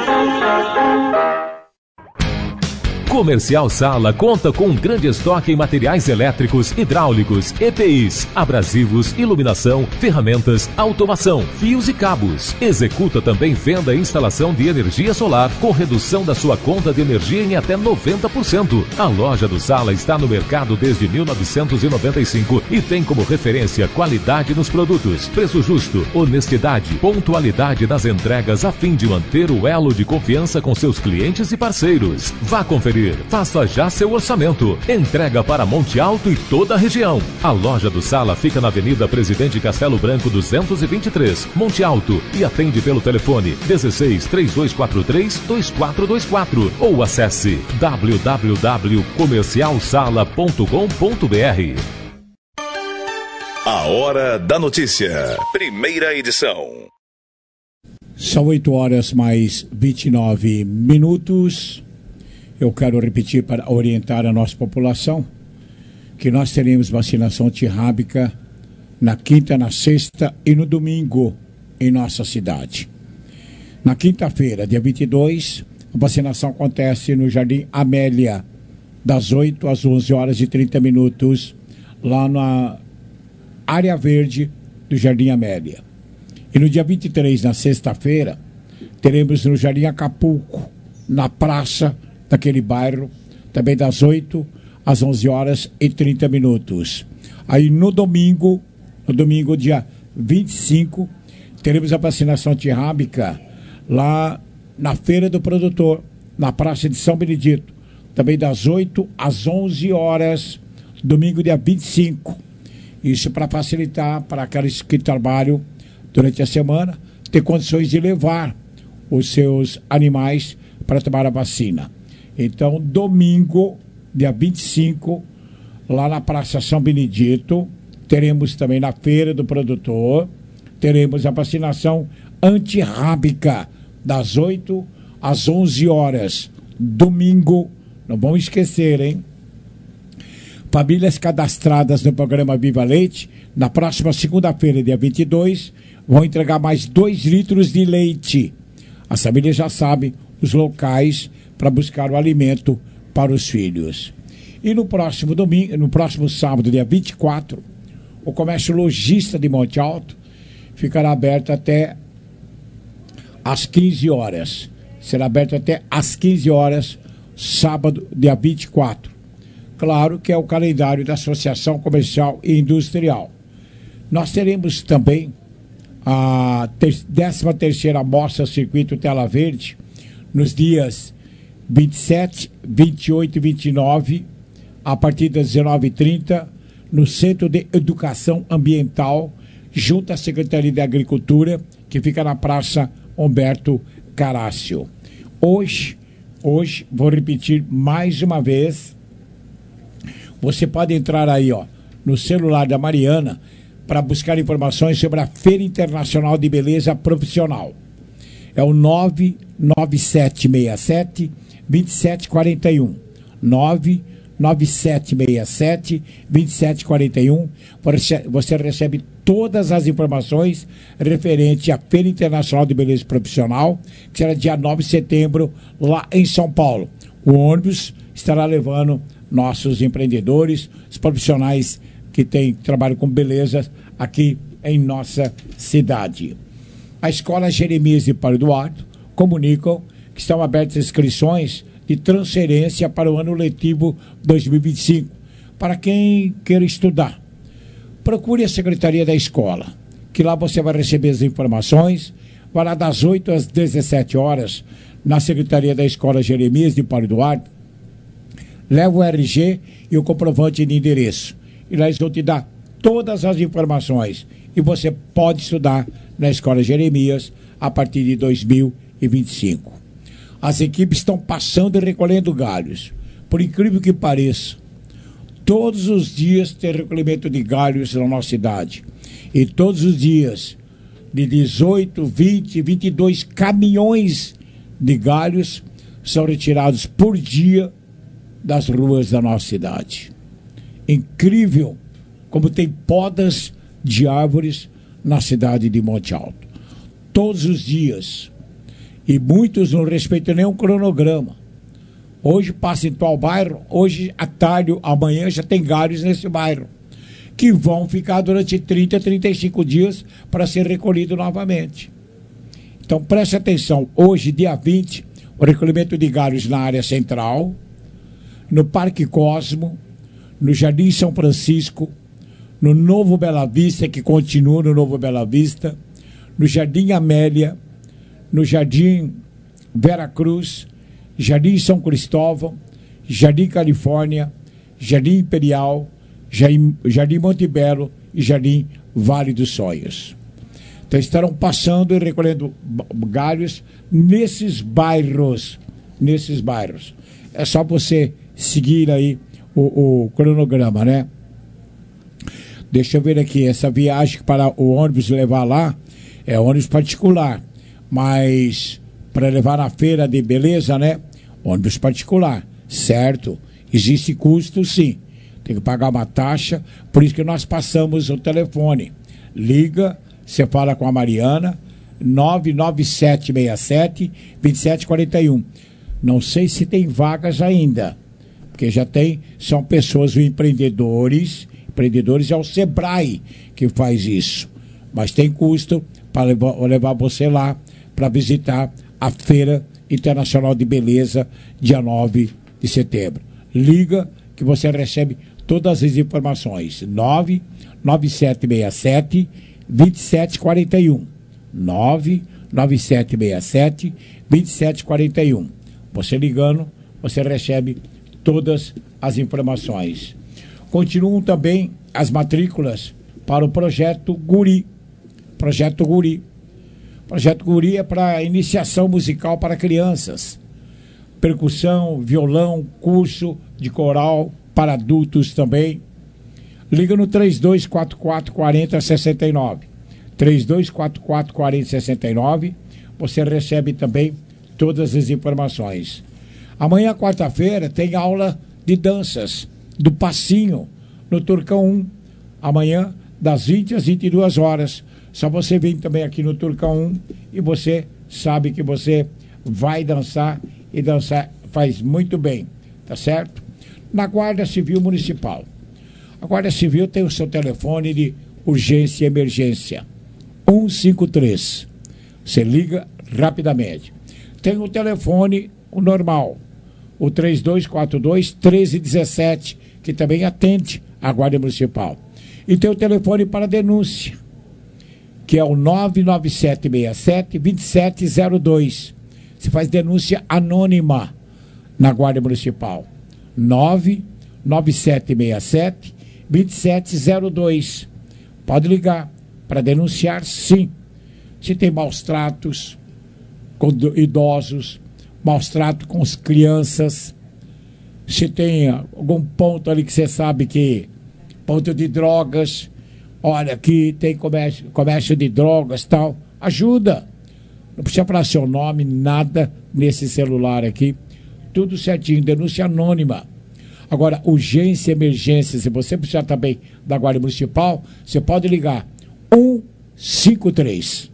Comercial Sala conta com um grande estoque em materiais elétricos, hidráulicos, E P Is, abrasivos, iluminação, ferramentas, automação, fios e cabos. Executa também venda e instalação de energia solar com redução da sua conta de energia em até noventa por cento. A loja do Sala está no mercado desde mil novecentos e noventa e cinco e tem como referência qualidade nos produtos, preço justo, honestidade, pontualidade nas entregas a fim de manter o elo de confiança com seus clientes e parceiros. Vá conferir conferir. Faça já seu orçamento. Entrega para Monte Alto e toda a região. A loja do Sala fica na Avenida Presidente Castelo Branco duzentos e vinte e três, Monte Alto, e atende pelo telefone dezesseis, três dois quatro três, dois quatro dois quatro ou acesse w w w ponto comercial sala ponto com ponto b r. A Hora da Notícia, primeira edição. São oito horas mais vinte e nove minutos. Eu quero repetir para orientar a nossa população que nós teremos vacinação antirrábica na quinta, na sexta e no domingo em nossa cidade. Na quinta-feira, dia vinte e dois, a vacinação acontece no Jardim Amélia, das oito às onze horas e trinta minutos, lá na área verde do Jardim Amélia. E no dia vinte e três, na sexta-feira, teremos no Jardim Acapulco, na praça daquele bairro, também das oito às onze horas e trinta minutos. Aí no domingo, no domingo, dia vinte e cinco, teremos a vacinação antirrábica lá na Feira do Produtor, na Praça de São Benedito, também das oito às onze horas, domingo, dia vinte e cinco. Isso para facilitar para aqueles que trabalham durante a semana, ter condições de levar os seus animais para tomar a vacina. Então, domingo, dia vinte e cinco, lá na Praça São Benedito, teremos também na Feira do Produtor, teremos a vacinação antirrábica, das oito às onze horas, domingo, não vão esquecer, hein? Famílias cadastradas no programa Viva Leite, na próxima segunda-feira, dia vinte e dois, vão entregar mais dois litros de leite. As famílias já sabem os locais para buscar o alimento para os filhos. E no próximo domingo, no próximo sábado, dia vinte e quatro, o comércio lojista de Monte Alto ficará aberto até às quinze horas. Será aberto até às quinze horas, sábado, dia vinte e quatro. Claro que é o calendário da Associação Comercial e Industrial. Nós teremos também a décima terceira Mostra Circuito Tela Verde, nos dias vinte e sete, vinte e oito e vinte e nove, a partir das dezenove e trinta, no Centro de Educação Ambiental, junto à Secretaria de Agricultura, que fica na Praça Humberto Carácio. Hoje, hoje, vou repetir mais uma vez, você pode entrar aí, ó, no celular da Mariana para buscar informações sobre a Feira Internacional de Beleza Profissional. É o nove nove sete seis sete, dois sete quatro um. nove nove sete seis sete, dois sete quatro um. Você recebe todas as informações referentes à Feira Internacional de Beleza Profissional, que será dia nove de setembro, lá em São Paulo. O ônibus estará levando nossos empreendedores, os profissionais que têm trabalho com beleza aqui em nossa cidade. A Escola Jeremias de Paulo Eduardo comunicam que estão abertas inscrições de transferência para o ano letivo dois mil e vinte e cinco, para quem queira estudar. Procure a Secretaria da Escola, que lá você vai receber as informações. Vai lá das oito às dezessete horas, na Secretaria da Escola Jeremias de Paulo Eduardo. Leva o R G e o comprovante de endereço. E lá eles vão te dar todas as informações. E você pode estudar na Escola Jeremias a partir de dois mil e vinte e cinco. As equipes estão passando e recolhendo galhos. Por incrível que pareça, todos os dias tem recolhimento de galhos na nossa cidade. E todos os dias, de dezoito, vinte, vinte e dois caminhões de galhos são retirados por dia das ruas da nossa cidade. Incrível como tem podas de árvores na cidade de Monte Alto. Todos os dias. E muitos não respeitam nem um cronograma. Hoje passa em tal bairro, hoje à tarde, amanhã já tem galhos nesse bairro, que vão ficar durante trinta, trinta e cinco dias para ser recolhido novamente. Então preste atenção, hoje, dia vinte, o recolhimento de galhos na área central, no Parque Cosmo, no Jardim São Francisco, no Novo Bela Vista, que continua no Novo Bela Vista, no Jardim Amélia, no Jardim Vera Cruz, Jardim São Cristóvão, Jardim Califórnia, Jardim Imperial, Jardim, Jardim Monte Belo e Jardim Vale dos Sonhos. Então estarão passando e recolhendo galhos nesses bairros, nesses bairros. É só você seguir aí o, o cronograma, né? Deixa eu ver aqui, essa viagem para o ônibus levar lá é ônibus particular, mas para levar na feira de beleza, né? Ônibus particular, certo? Existe custo, sim. Tem que pagar uma taxa, por isso que nós passamos o telefone. Liga, você fala com a Mariana, nove nove sete seis sete, dois sete quatro um. Não sei se tem vagas ainda, porque já tem, são pessoas, empreendedores, empreendedores é o Sebrae que faz isso. Mas tem custo para levar, levar você lá para visitar a Feira Internacional de Beleza, dia nove de setembro. Liga que você recebe todas as informações. nove nove sete seis sete, dois sete quatro um. nove nove sete seis sete, dois sete quatro um. Você ligando, você recebe todas as informações. Continuam também as matrículas para o Projeto Guri. Projeto Guri. Projeto Guri é para iniciação musical para crianças. Percussão, violão, curso de coral para adultos também. Liga no três dois quatro quatro, quatro zero seis nove. três dois quatro quatro, quatro zero seis nove. Você recebe também todas as informações. Amanhã, quarta-feira, tem aula de danças do Passinho no Turcão um. Amanhã, das vinte às vinte e duas horas. Só você vir também aqui no Turcão um e você sabe que você vai dançar e dançar faz muito bem, tá certo? Na Guarda Civil Municipal. A Guarda Civil tem o seu telefone de urgência e emergência, um cinco três. Você liga rapidamente. Tem o telefone, o normal, o três dois quatro dois, um três um sete, que também atende a Guarda Municipal. E tem o telefone para denúncia, que é o nove nove sete seis sete, dois sete zero dois. Você faz denúncia anônima na Guarda Municipal. nove nove sete seis sete, dois sete zero dois. Pode ligar para denunciar, sim. Se tem maus tratos com idosos, maus tratos com as crianças, se tem algum ponto ali que você sabe que ponto de drogas, olha, aqui tem comércio, comércio de drogas, tal, ajuda. Não precisa falar seu nome, nada nesse celular aqui. Tudo certinho, denúncia anônima. Agora, urgência e emergência, se você precisar também da Guarda Municipal, você pode ligar um cinco três.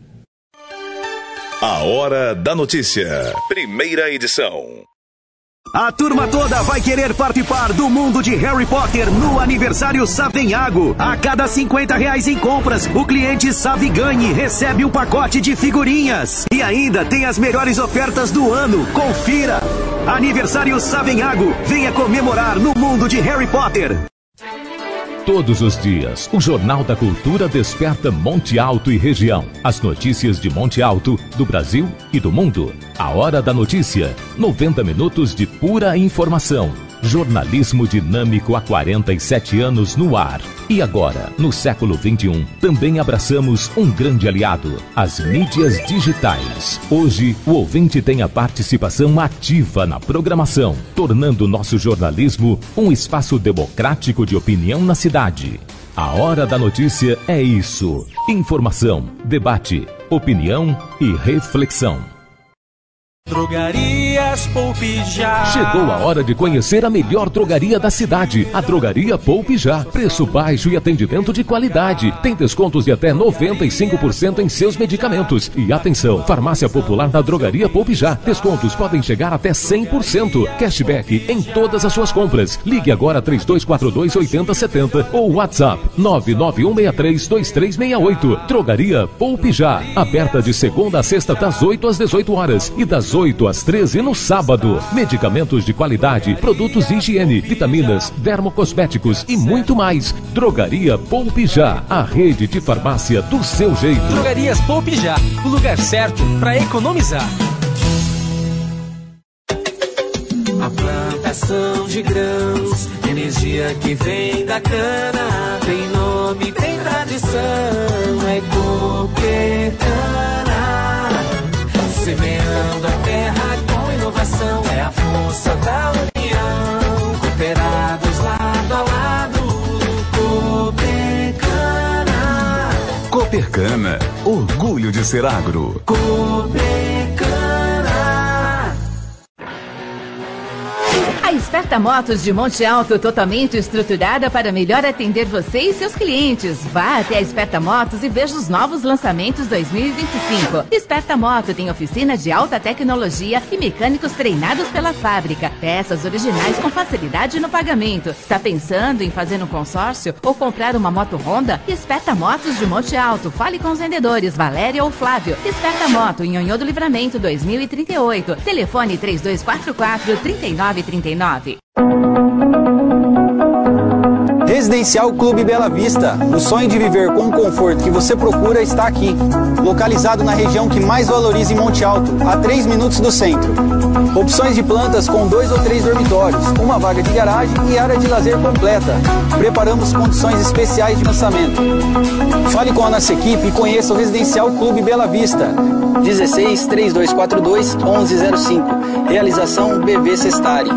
A Hora da Notícia. Primeira edição. A turma toda vai querer participar do mundo de Harry Potter no aniversário Savenhago. A cada cinquenta reais em compras, o cliente Saviganhe recebe um pacote de figurinhas. E ainda tem as melhores ofertas do ano. Confira! Aniversário Savenhago. Venha comemorar no mundo de Harry Potter. Todos os dias, o Jornal da Cultura desperta Monte Alto e região. As notícias de Monte Alto, do Brasil e do mundo. A Hora da Notícia. noventa minutos de pura informação. Jornalismo dinâmico há quarenta e sete anos no ar. E agora, no século vinte e um, também abraçamos um grande aliado, as mídias digitais. Hoje, o ouvinte tem a participação ativa na programação, tornando nosso jornalismo um espaço democrático de opinião na cidade. A Hora da Notícia é isso: informação, debate, opinião e reflexão. Drogarias Poupe Já. Chegou a hora de conhecer a melhor drogaria da cidade, a Drogaria Poupe Já. Preço baixo e atendimento de qualidade. Tem descontos de até noventa e cinco por cento em seus medicamentos. E atenção, farmácia popular da Drogaria Poupe Já. Descontos podem chegar até cem por cento. Cashback em todas as suas compras. Ligue agora três dois quatro dois, oito zero sete zero ou WhatsApp nove nove um seis três, dois três seis oito. Drogaria Poupe Já. Aberta de segunda a sexta das oito às dezoito horas e das oito às treze no sábado. Medicamentos de qualidade, produtos de higiene, vitaminas, dermocosméticos e muito mais. Drogaria Poupe Já, a rede de farmácia do seu jeito. Drogarias Poupe Já, o lugar certo para economizar. A plantação de grãos, energia que vem da cana. Tem nome, tem tradição, é Coopercana. Semeando a terra com inovação, é a força da união. Cooperados lado a lado, Coopercana. Coopercana, orgulho de ser agro. A Esperta Motos de Monte Alto, totalmente estruturada para melhor atender você e seus clientes. Vá até a Esperta Motos e veja os novos lançamentos dois mil e vinte e cinco. Esperta Moto tem oficina de alta tecnologia e mecânicos treinados pela fábrica. Peças originais com facilidade no pagamento. Está pensando em fazer um consórcio ou comprar uma moto Honda? Esperta Motos de Monte Alto. Fale com os vendedores Valéria ou Flávio. Esperta Moto em Nhonhô do Livramento dois mil e trinta e oito. Telefone três dois quatro quatro, três nove três nove. Residencial Clube Bela Vista. O sonho de viver com o conforto que você procura está aqui. Localizado na região que mais valoriza em Monte Alto, a três minutos do centro. Opções de plantas com dois ou três dormitórios, uma vaga de garagem e área de lazer completa. Preparamos condições especiais de lançamento. Fale com a nossa equipe e conheça o Residencial Clube Bela Vista. dezesseis, três dois quatro dois, onze zero cinco. Realização B V Sestari.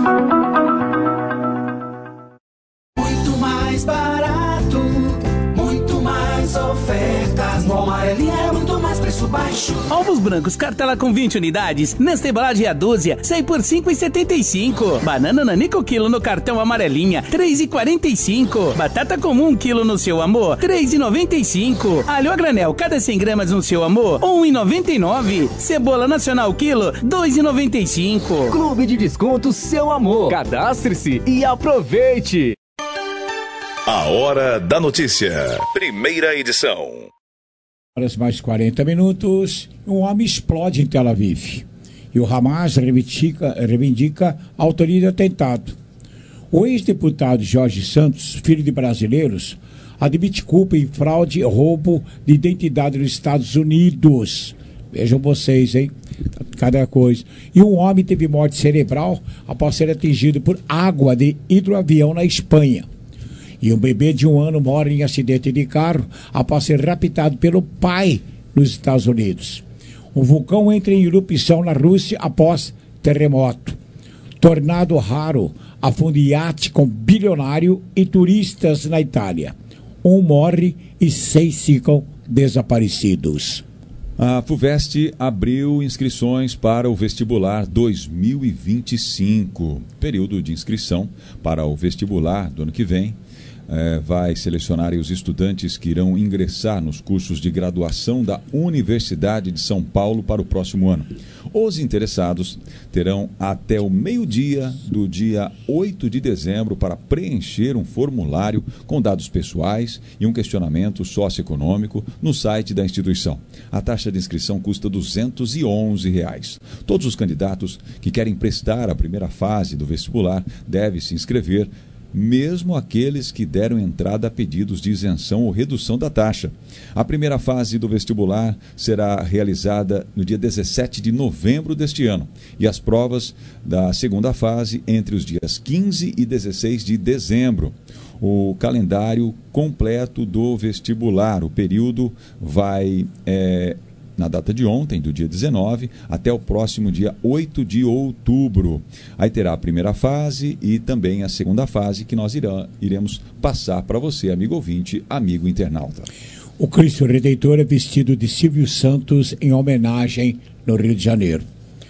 Muito mais barato, muito mais ofertas. No Amarelinha é muito mais preço baixo. Ovos brancos, cartela com vinte unidades. Nesta embalagem a dúzia, sai por cinco reais e setenta e cinco centavos. Banana Nanico quilo no cartão Amarelinha, três reais e quarenta e cinco centavos. Batata comum quilo no Seu Amor, três reais e noventa e cinco centavos. Alho a granel, cada cem gramas no Seu Amor, um real e noventa e nove centavos. Cebola nacional quilo, dois reais e noventa e cinco centavos. Clube de Descontos Seu Amor. Cadastre-se e aproveite. A Hora da Notícia. Primeira edição. Horas mais quarenta minutos, um homem explode em Tel Aviv. E o Hamas reivindica, reivindica a autoria do atentado. O ex-deputado Jorge Santos, filho de brasileiros, admite culpa em fraude e roubo de identidade nos Estados Unidos. Vejam vocês, hein? Cada coisa. E um homem teve morte cerebral após ser atingido por água de hidroavião na Espanha. E um bebê de um ano morre em acidente de carro após ser raptado pelo pai nos Estados Unidos. Um vulcão entra em erupção na Rússia após terremoto. Tornado raro afunda iate com bilionário e turistas na Itália. Um morre e seis ficam desaparecidos. A FUVEST abriu inscrições para o vestibular dois mil e vinte e cinco. Período de inscrição para o vestibular do ano que vem. É, vai selecionar os estudantes que irão ingressar nos cursos de graduação da Universidade de São Paulo para o próximo ano. Os interessados terão até o meio-dia do dia oito de dezembro para preencher um formulário com dados pessoais e um questionamento socioeconômico no site da instituição. A taxa de inscrição custa duzentos e onze reais. Todos os candidatos que querem prestar a primeira fase do vestibular devem se inscrever, mesmo aqueles que deram entrada a pedidos de isenção ou redução da taxa. A primeira fase do vestibular será realizada no dia dezessete de novembro deste ano e as provas da segunda fase entre os dias quinze e dezesseis de dezembro. O calendário completo do vestibular, o período vai... É, na data de ontem, do dia dezenove, até o próximo dia oito de outubro. Aí terá a primeira fase e também a segunda fase que nós irá, iremos passar para você, amigo ouvinte, amigo internauta. O Cristo Redentor é vestido de Silvio Santos em homenagem no Rio de Janeiro.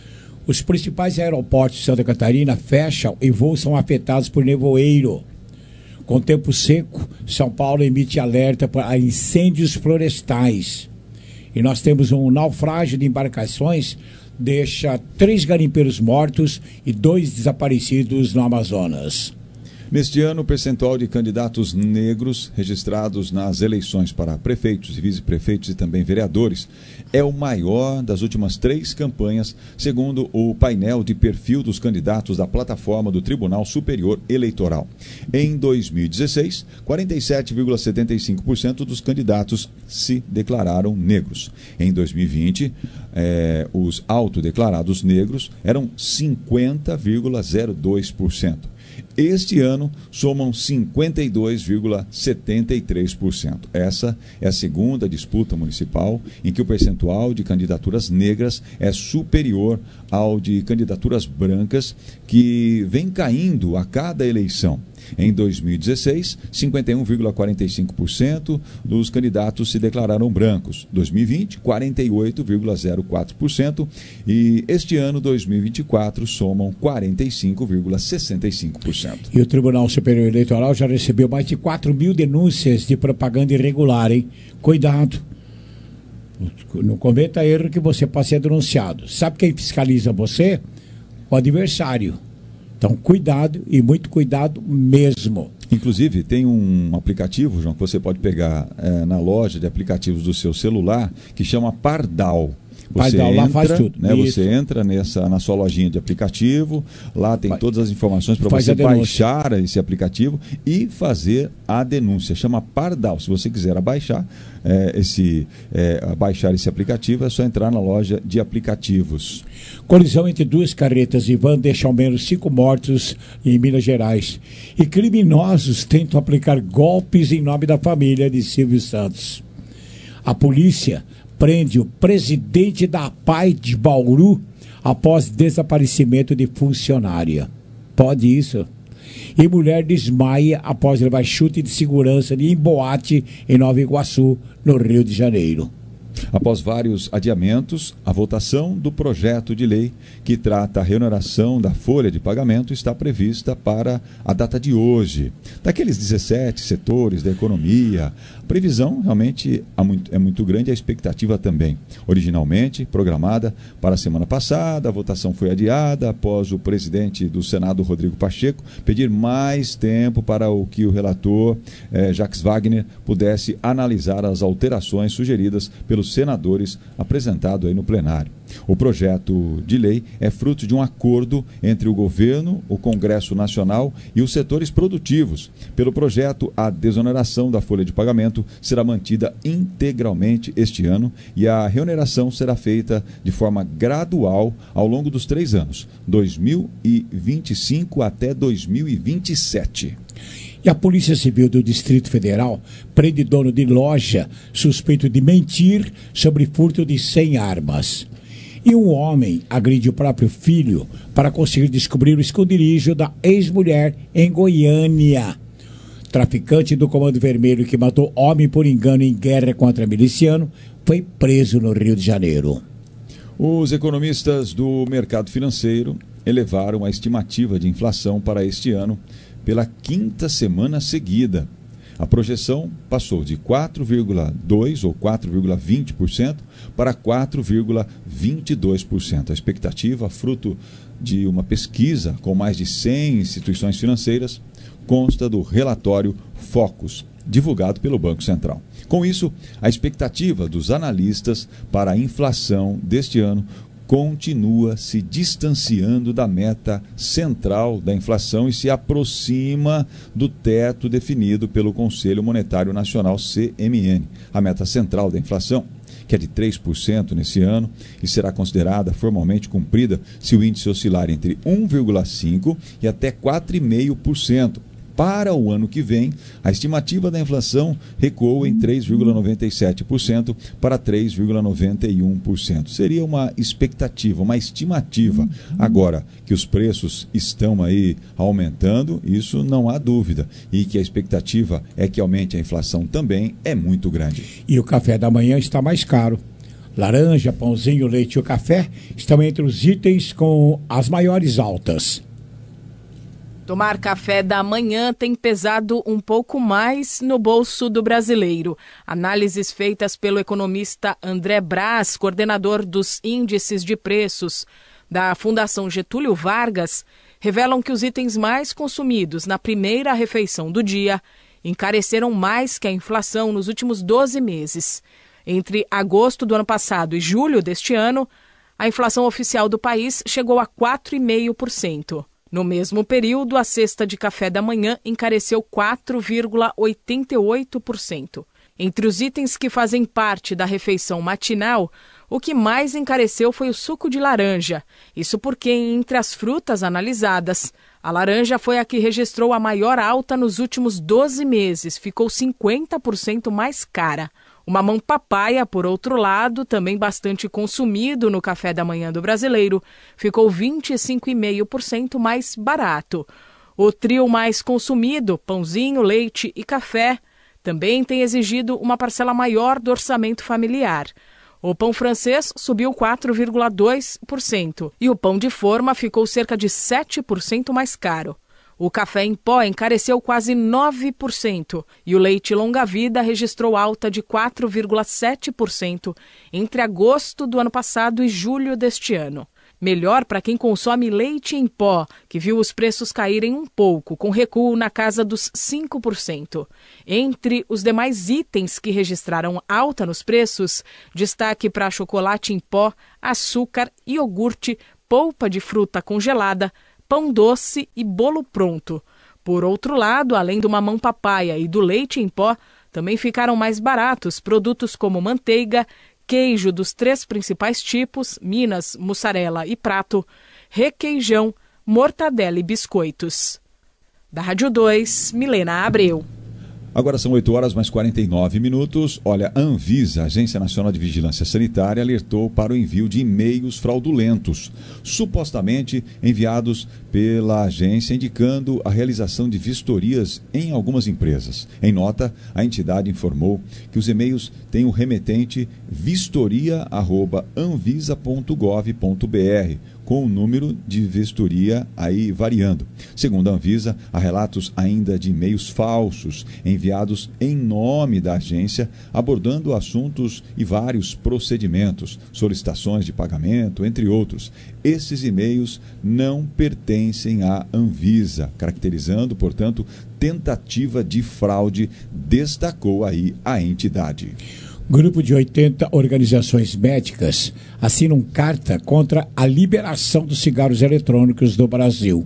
Os principais aeroportos de Santa Catarina fecham e voos são afetados por nevoeiro. Com tempo seco, São Paulo emite alerta para incêndios florestais. E nós temos um naufrágio de embarcações, deixa três garimpeiros mortos e dois desaparecidos no Amazonas. Neste ano, o percentual de candidatos negros registrados nas eleições para prefeitos e vice-prefeitos e também vereadores é o maior das últimas três campanhas, segundo o painel de perfil dos candidatos da plataforma do Tribunal Superior Eleitoral. Em dois mil e dezesseis, quarenta e sete vírgula setenta e cinco por cento dos candidatos se declararam negros. Em dois mil e vinte, eh, os autodeclarados negros eram cinquenta vírgula zero dois por cento. Este ano, somam cinquenta e dois vírgula setenta e três por cento. Essa é a segunda disputa municipal em que o percentual de candidaturas negras é superior ao de candidaturas brancas, que vem caindo a cada eleição. Em dois mil e dezesseis, cinquenta e um vírgula quarenta e cinco por cento dos candidatos se declararam brancos. dois mil e vinte, quarenta e oito vírgula zero quatro por cento. E este ano, dois mil e vinte e quatro, somam quarenta e cinco vírgula sessenta e cinco por cento. E o Tribunal Superior Eleitoral já recebeu mais de quatro mil denúncias de propaganda irregular, hein? Cuidado. Não cometa erro que você pode ser denunciado. Sabe quem fiscaliza você? O adversário. Então, cuidado e muito cuidado mesmo. Inclusive, tem um aplicativo, João, que você pode pegar é, na loja de aplicativos do seu celular, que chama Pardal. Você Pardal, entra, lá faz tudo. Né, você entra nessa, na sua lojinha de aplicativo, lá tem todas as informações para você baixar esse aplicativo e fazer a denúncia. Chama Pardal. Se você quiser abaixar, é, esse, é, abaixar esse aplicativo, é só entrar na loja de aplicativos. Colisão entre duas carretas e van deixa ao menos cinco mortos em Minas Gerais. E criminosos tentam aplicar golpes em nome da família de Silvio Santos. A polícia prende o presidente da A P A I de Bauru após desaparecimento de funcionária. Pode isso? E mulher desmaia após levar chute de segurança em boate em Nova Iguaçu, no Rio de Janeiro. Após vários adiamentos, a votação do projeto de lei que trata a reoneração da folha de pagamento está prevista para a data de hoje. Daqueles dezessete setores da economia, a previsão realmente é muito grande, a expectativa também. Originalmente programada para a semana passada, a votação foi adiada após o presidente do Senado, Rodrigo Pacheco, pedir mais tempo para o que o relator eh, Jacques Wagner pudesse analisar as alterações sugeridas pelo senadores apresentado aí no plenário. O projeto de lei é fruto de um acordo entre o governo, o Congresso Nacional e os setores produtivos. Pelo projeto, a desoneração da folha de pagamento será mantida integralmente este ano e a reoneração será feita de forma gradual ao longo dos três anos, dois mil e vinte e cinco até dois mil e vinte e sete. E a Polícia Civil do Distrito Federal prende dono de loja suspeito de mentir sobre furto de cem armas. E um homem agride o próprio filho para conseguir descobrir o esconderijo da ex-mulher em Goiânia. Traficante do Comando Vermelho que matou homem por engano em guerra contra miliciano foi preso no Rio de Janeiro. Os economistas do mercado financeiro elevaram a estimativa de inflação para este ano pela quinta semana seguida. A projeção passou de quatro vírgula dois por cento ou quatro vírgula vinte por cento para quatro vírgula vinte e dois por cento. A expectativa, fruto de uma pesquisa com mais de cem instituições financeiras, consta do relatório Focus, divulgado pelo Banco Central. Com isso, a expectativa dos analistas para a inflação deste ano continua se distanciando da meta central da inflação e se aproxima do teto definido pelo Conselho Monetário Nacional, C M N. A meta central da inflação, que é de três por cento nesse ano e será considerada formalmente cumprida se o índice oscilar entre um vírgula cinco por cento e até quatro vírgula cinco por cento. Para o ano que vem, a estimativa da inflação recuou em três vírgula noventa e sete por cento para três vírgula noventa e um por cento. Seria uma expectativa, uma estimativa. Agora, que os preços estão aí aumentando, isso não há dúvida. E que a expectativa é que aumente a inflação também é muito grande. E o café da manhã está mais caro. Laranja, pãozinho, leite e o café estão entre os itens com as maiores altas. Tomar café da manhã tem pesado um pouco mais no bolso do brasileiro. Análises feitas pelo economista André Braz, coordenador dos índices de preços da Fundação Getúlio Vargas, revelam que os itens mais consumidos na primeira refeição do dia encareceram mais que a inflação nos últimos doze meses. Entre agosto do ano passado e julho deste ano, a inflação oficial do país chegou a quatro vírgula cinco por cento. No mesmo período, a cesta de café da manhã encareceu quatro vírgula oitenta e oito por cento. Entre os itens que fazem parte da refeição matinal, O que mais encareceu foi o suco de laranja. Isso porque, entre as frutas analisadas, a laranja foi a que registrou a maior alta nos últimos doze meses, ficou cinquenta por cento mais cara. O mamão papaya, por outro lado, também bastante consumido no café da manhã do brasileiro, ficou vinte e cinco vírgula cinco por cento mais barato. O trio mais consumido, pãozinho, leite e café, também tem exigido uma parcela maior do orçamento familiar. O pão francês subiu quatro vírgula dois por cento e o pão de forma ficou cerca de sete por cento mais caro. O café em pó encareceu quase nove por cento e o leite longa-vida registrou alta de quatro vírgula sete por cento entre agosto do ano passado e julho deste ano. Melhor para quem consome leite em pó, que viu os preços caírem um pouco, com recuo na casa dos cinco por cento. Entre os demais itens que registraram alta nos preços, destaque para chocolate em pó, açúcar, iogurte, polpa de fruta congelada, pão doce e bolo pronto. Por outro lado, além do mamão papaya e do leite em pó, também ficaram mais baratos produtos como manteiga, queijo dos três principais tipos, Minas, mussarela e prato, requeijão, mortadela e biscoitos. Da Rádio dois, Milena Abreu. Agora são oito horas mais quarenta e nove minutos. Olha, a Anvisa, Agência Nacional de Vigilância Sanitária, alertou para o envio de e-mails fraudulentos, supostamente enviados pela agência, indicando a realização de vistorias em algumas empresas. Em nota, a entidade informou que os e-mails têm o remetente vistoria arroba anvisa ponto gov ponto br, com o número de vistoria aí variando. Segundo a Anvisa, há relatos ainda de e-mails falsos enviados em nome da agência, abordando assuntos e vários procedimentos, solicitações de pagamento, entre outros. Esses e-mails não pertencem à Anvisa, caracterizando, portanto, tentativa de fraude, destacou aí a entidade. Grupo de oitenta organizações médicas assinam carta contra a liberação dos cigarros eletrônicos no Brasil.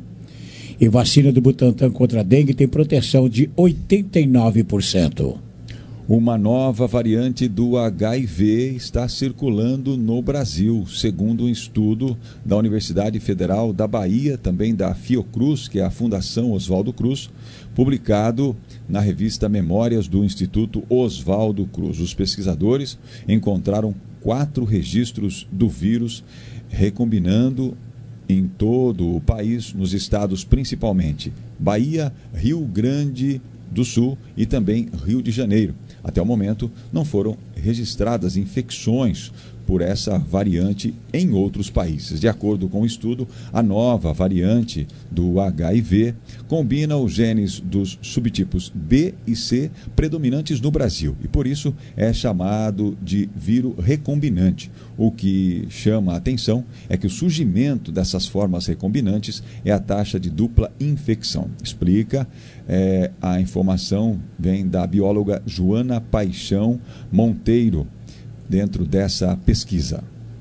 E vacina do Butantan contra a dengue tem proteção de oitenta e nove por cento. Uma nova variante do H I V está circulando no Brasil, segundo um estudo da Universidade Federal da Bahia, também da Fiocruz, que é a Fundação Oswaldo Cruz, publicado na revista Memórias do Instituto Oswaldo Cruz. Os pesquisadores encontraram quatro registros do vírus recombinando em todo o país, nos estados principalmente Bahia, Rio Grande do Sul e também Rio de Janeiro. Até o momento, não foram registradas infecções por essa variante em outros países. De acordo com o estudo, a nova variante do H I V combina os genes dos subtipos B e C predominantes no Brasil e, por isso, é chamado de vírus recombinante. O que chama a atenção é que o surgimento dessas formas recombinantes é a taxa de dupla infecção. Explica, é, a informação vem da bióloga Joana Paixão Monteiro, dentro dessa pesquisa.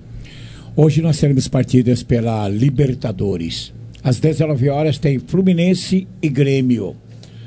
Hoje nós teremos partidas pela Libertadores. Às dezenove horas tem Fluminense e Grêmio.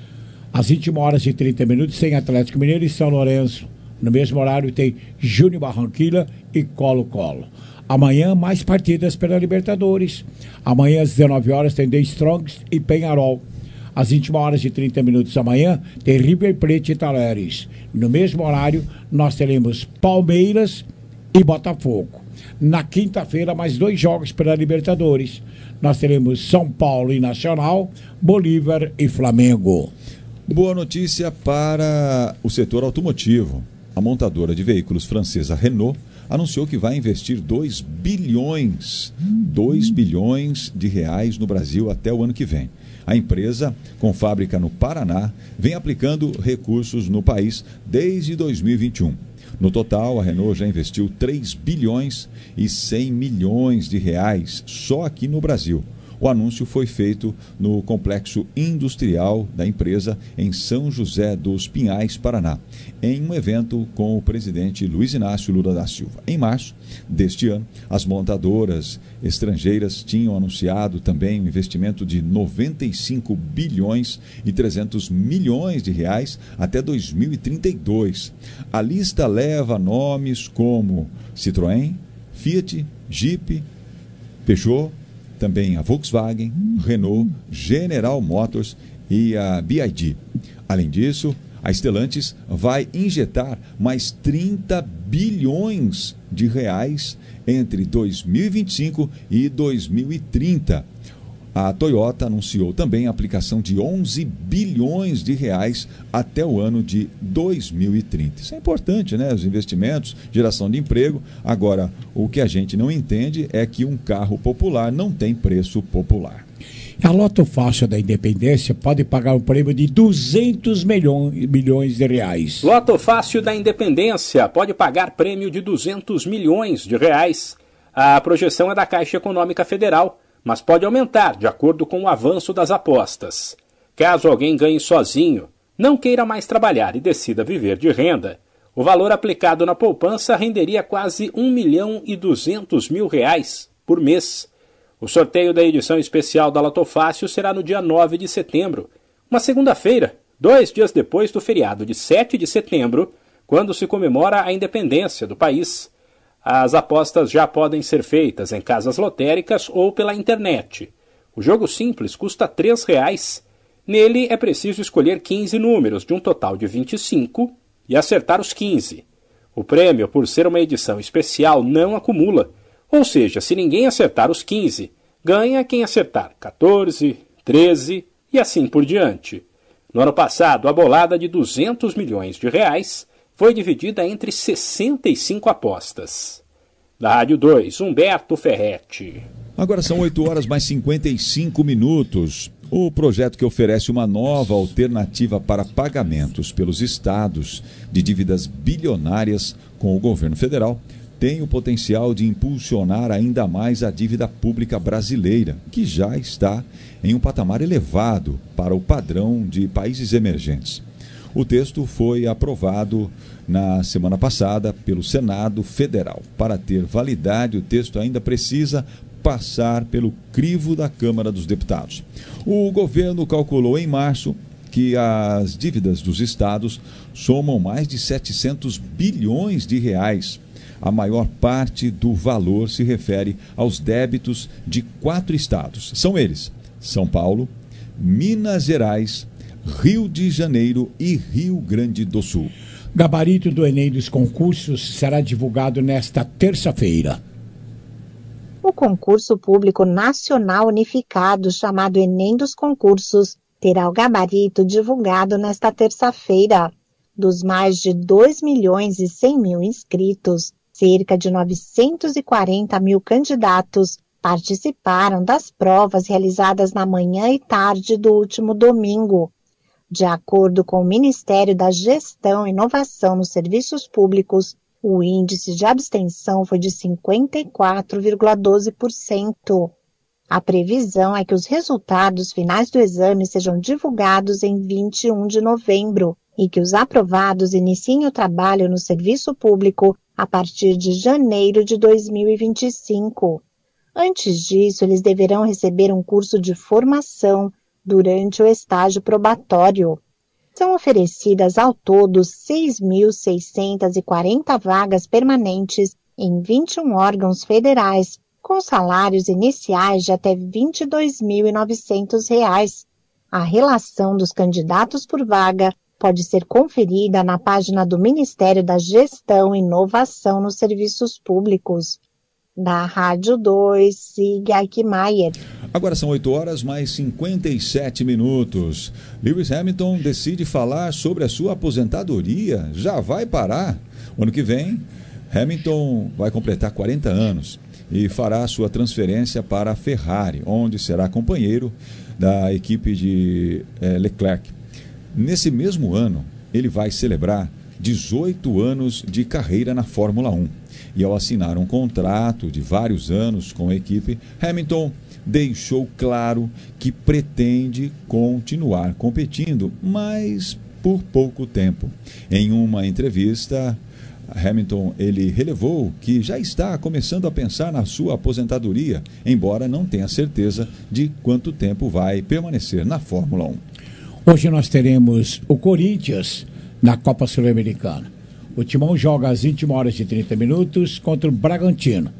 Às vinte e uma horas e trinta minutos tem Atlético Mineiro e São Lourenço. No mesmo horário tem Júnior Barranquilla e Colo-Colo. Amanhã mais partidas pela Libertadores. Amanhã às dezenove horas tem The Strongs e Peñarol. Às vinte e uma horas e trinta minutos amanhã, tem River Plate e Talleres. No mesmo horário, nós teremos Palmeiras e Botafogo. Na quinta-feira, mais dois jogos pela Libertadores. Nós teremos São Paulo e Nacional, Bolívar e Flamengo. Boa notícia para o setor automotivo. A montadora de veículos francesa Renault anunciou que vai investir dois bilhões, dois bilhões de reais no Brasil até o ano que vem. A empresa, com fábrica no Paraná, vem aplicando recursos no país desde dois mil e vinte e um. No total, a Renault já investiu três bilhões e cem milhões de reais só aqui no Brasil. O anúncio foi feito no complexo industrial da empresa em São José dos Pinhais, Paraná, em um evento com o presidente Luiz Inácio Lula da Silva. Em março deste ano, as montadoras estrangeiras tinham anunciado também um investimento de noventa e cinco bilhões e trezentos milhões de reais até dois mil e trinta e dois. A lista leva nomes como Citroën, Fiat, Jeep, Peugeot, também a Volkswagen, Renault, General Motors e a B Y D. Além disso, a Stellantis vai injetar mais trinta bilhões de reais entre dois mil e vinte e cinco e dois mil e trinta. A Toyota anunciou também a aplicação de onze bilhões de reais até o ano de dois mil e trinta. Isso é importante, né? Os investimentos, geração de emprego. Agora, o que a gente não entende é que um carro popular não tem preço popular. A Loto Fácil da Independência pode pagar um prêmio de duzentos milhões de reais. Loto Fácil da Independência pode pagar prêmio de duzentos milhões de reais. A projeção é da Caixa Econômica Federal, mas pode aumentar de acordo com o avanço das apostas. Caso alguém ganhe sozinho, não queira mais trabalhar e decida viver de renda, o valor aplicado na poupança renderia quase um milhão e duzentos mil reais por mês. O sorteio da edição especial da Loto Fácil será no dia nove de setembro, uma segunda-feira, dois dias depois do feriado de sete de setembro, quando se comemora a independência do país. As apostas já podem ser feitas em casas lotéricas ou pela internet. O jogo simples custa três reais. Nele é preciso escolher quinze números de um total de vinte e cinco e acertar os quinze. O prêmio, por ser uma edição especial, não acumula. Ou seja, se ninguém acertar os quinze, ganha quem acertar quatorze, treze e assim por diante. No ano passado, a bolada de duzentos milhões de reais foi dividida entre sessenta e cinco apostas. Da Rádio dois, Humberto Ferretti. Agora são oito horas mais cinquenta e cinco minutos. O projeto que oferece uma nova alternativa para pagamentos pelos estados de dívidas bilionárias com o governo federal tem o potencial de impulsionar ainda mais a dívida pública brasileira, que já está em um patamar elevado para o padrão de países emergentes. O texto foi aprovado na semana passada pelo Senado Federal. Para ter validade, o texto ainda precisa passar pelo crivo da Câmara dos Deputados. O governo calculou em março que as dívidas dos estados somam mais de setecentos bilhões de reais. A maior parte do valor se refere aos débitos de quatro estados. São eles: São Paulo, Minas Gerais, Rio de Janeiro e Rio Grande do Sul. Gabarito do Enem dos concursos será divulgado nesta terça-feira. O concurso público nacional unificado, chamado Enem dos concursos, terá o gabarito divulgado nesta terça-feira. Dos mais de dois milhões e cem mil inscritos, cerca de novecentos e quarenta mil candidatos participaram das provas realizadas na manhã e tarde do último domingo. De acordo com o Ministério da Gestão e Inovação nos Serviços Públicos, o índice de abstenção foi de cinquenta e quatro vírgula doze por cento. A previsão é que os resultados finais do exame sejam divulgados em vinte e um de novembro e que os aprovados iniciem o trabalho no serviço público a partir de janeiro de dois mil e vinte e cinco. Antes disso, eles deverão receber um curso de formação durante o estágio probatório. São oferecidas ao todo seis mil seiscentas e quarenta vagas permanentes em vinte e um órgãos federais, com salários iniciais de até vinte e dois mil e novecentos reais. A relação dos candidatos por vaga pode ser conferida na página do Ministério da Gestão e Inovação nos Serviços Públicos. Da Rádio dois, Siga Eichmeier. Agora são oito horas mais cinquenta e sete minutos. Lewis Hamilton decide falar sobre a sua aposentadoria. Já vai parar. O ano que vem, Hamilton vai completar quarenta anos e fará sua transferência para a Ferrari, onde será companheiro da equipe de eh, Leclerc. Nesse mesmo ano, ele vai celebrar dezoito anos de carreira na Fórmula um. E ao assinar um contrato de vários anos com a equipe, Hamilton deixou claro que pretende continuar competindo, mas por pouco tempo. Em uma entrevista, Hamilton ele relevou que já está começando a pensar na sua aposentadoria, embora não tenha certeza de quanto tempo vai permanecer na Fórmula um. Hoje nós teremos o Corinthians na Copa Sul-Americana. O Timão joga às vinte e uma horas e trinta minutos contra o Bragantino.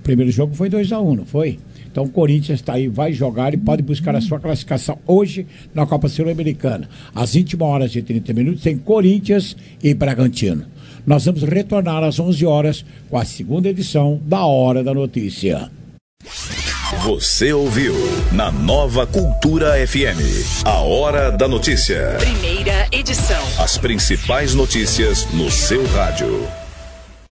primeiro jogo foi dois a um, não foi? Então o Corinthians está aí, vai jogar e pode buscar a sua classificação hoje na Copa Sul-Americana. Às vinte e uma horas e trinta minutos tem Corinthians e Bragantino. Nós vamos retornar às onze horas com a segunda edição da Hora da Notícia. Você ouviu na Nova Cultura F M, a Hora da Notícia. Primeira edição. As principais notícias no seu rádio.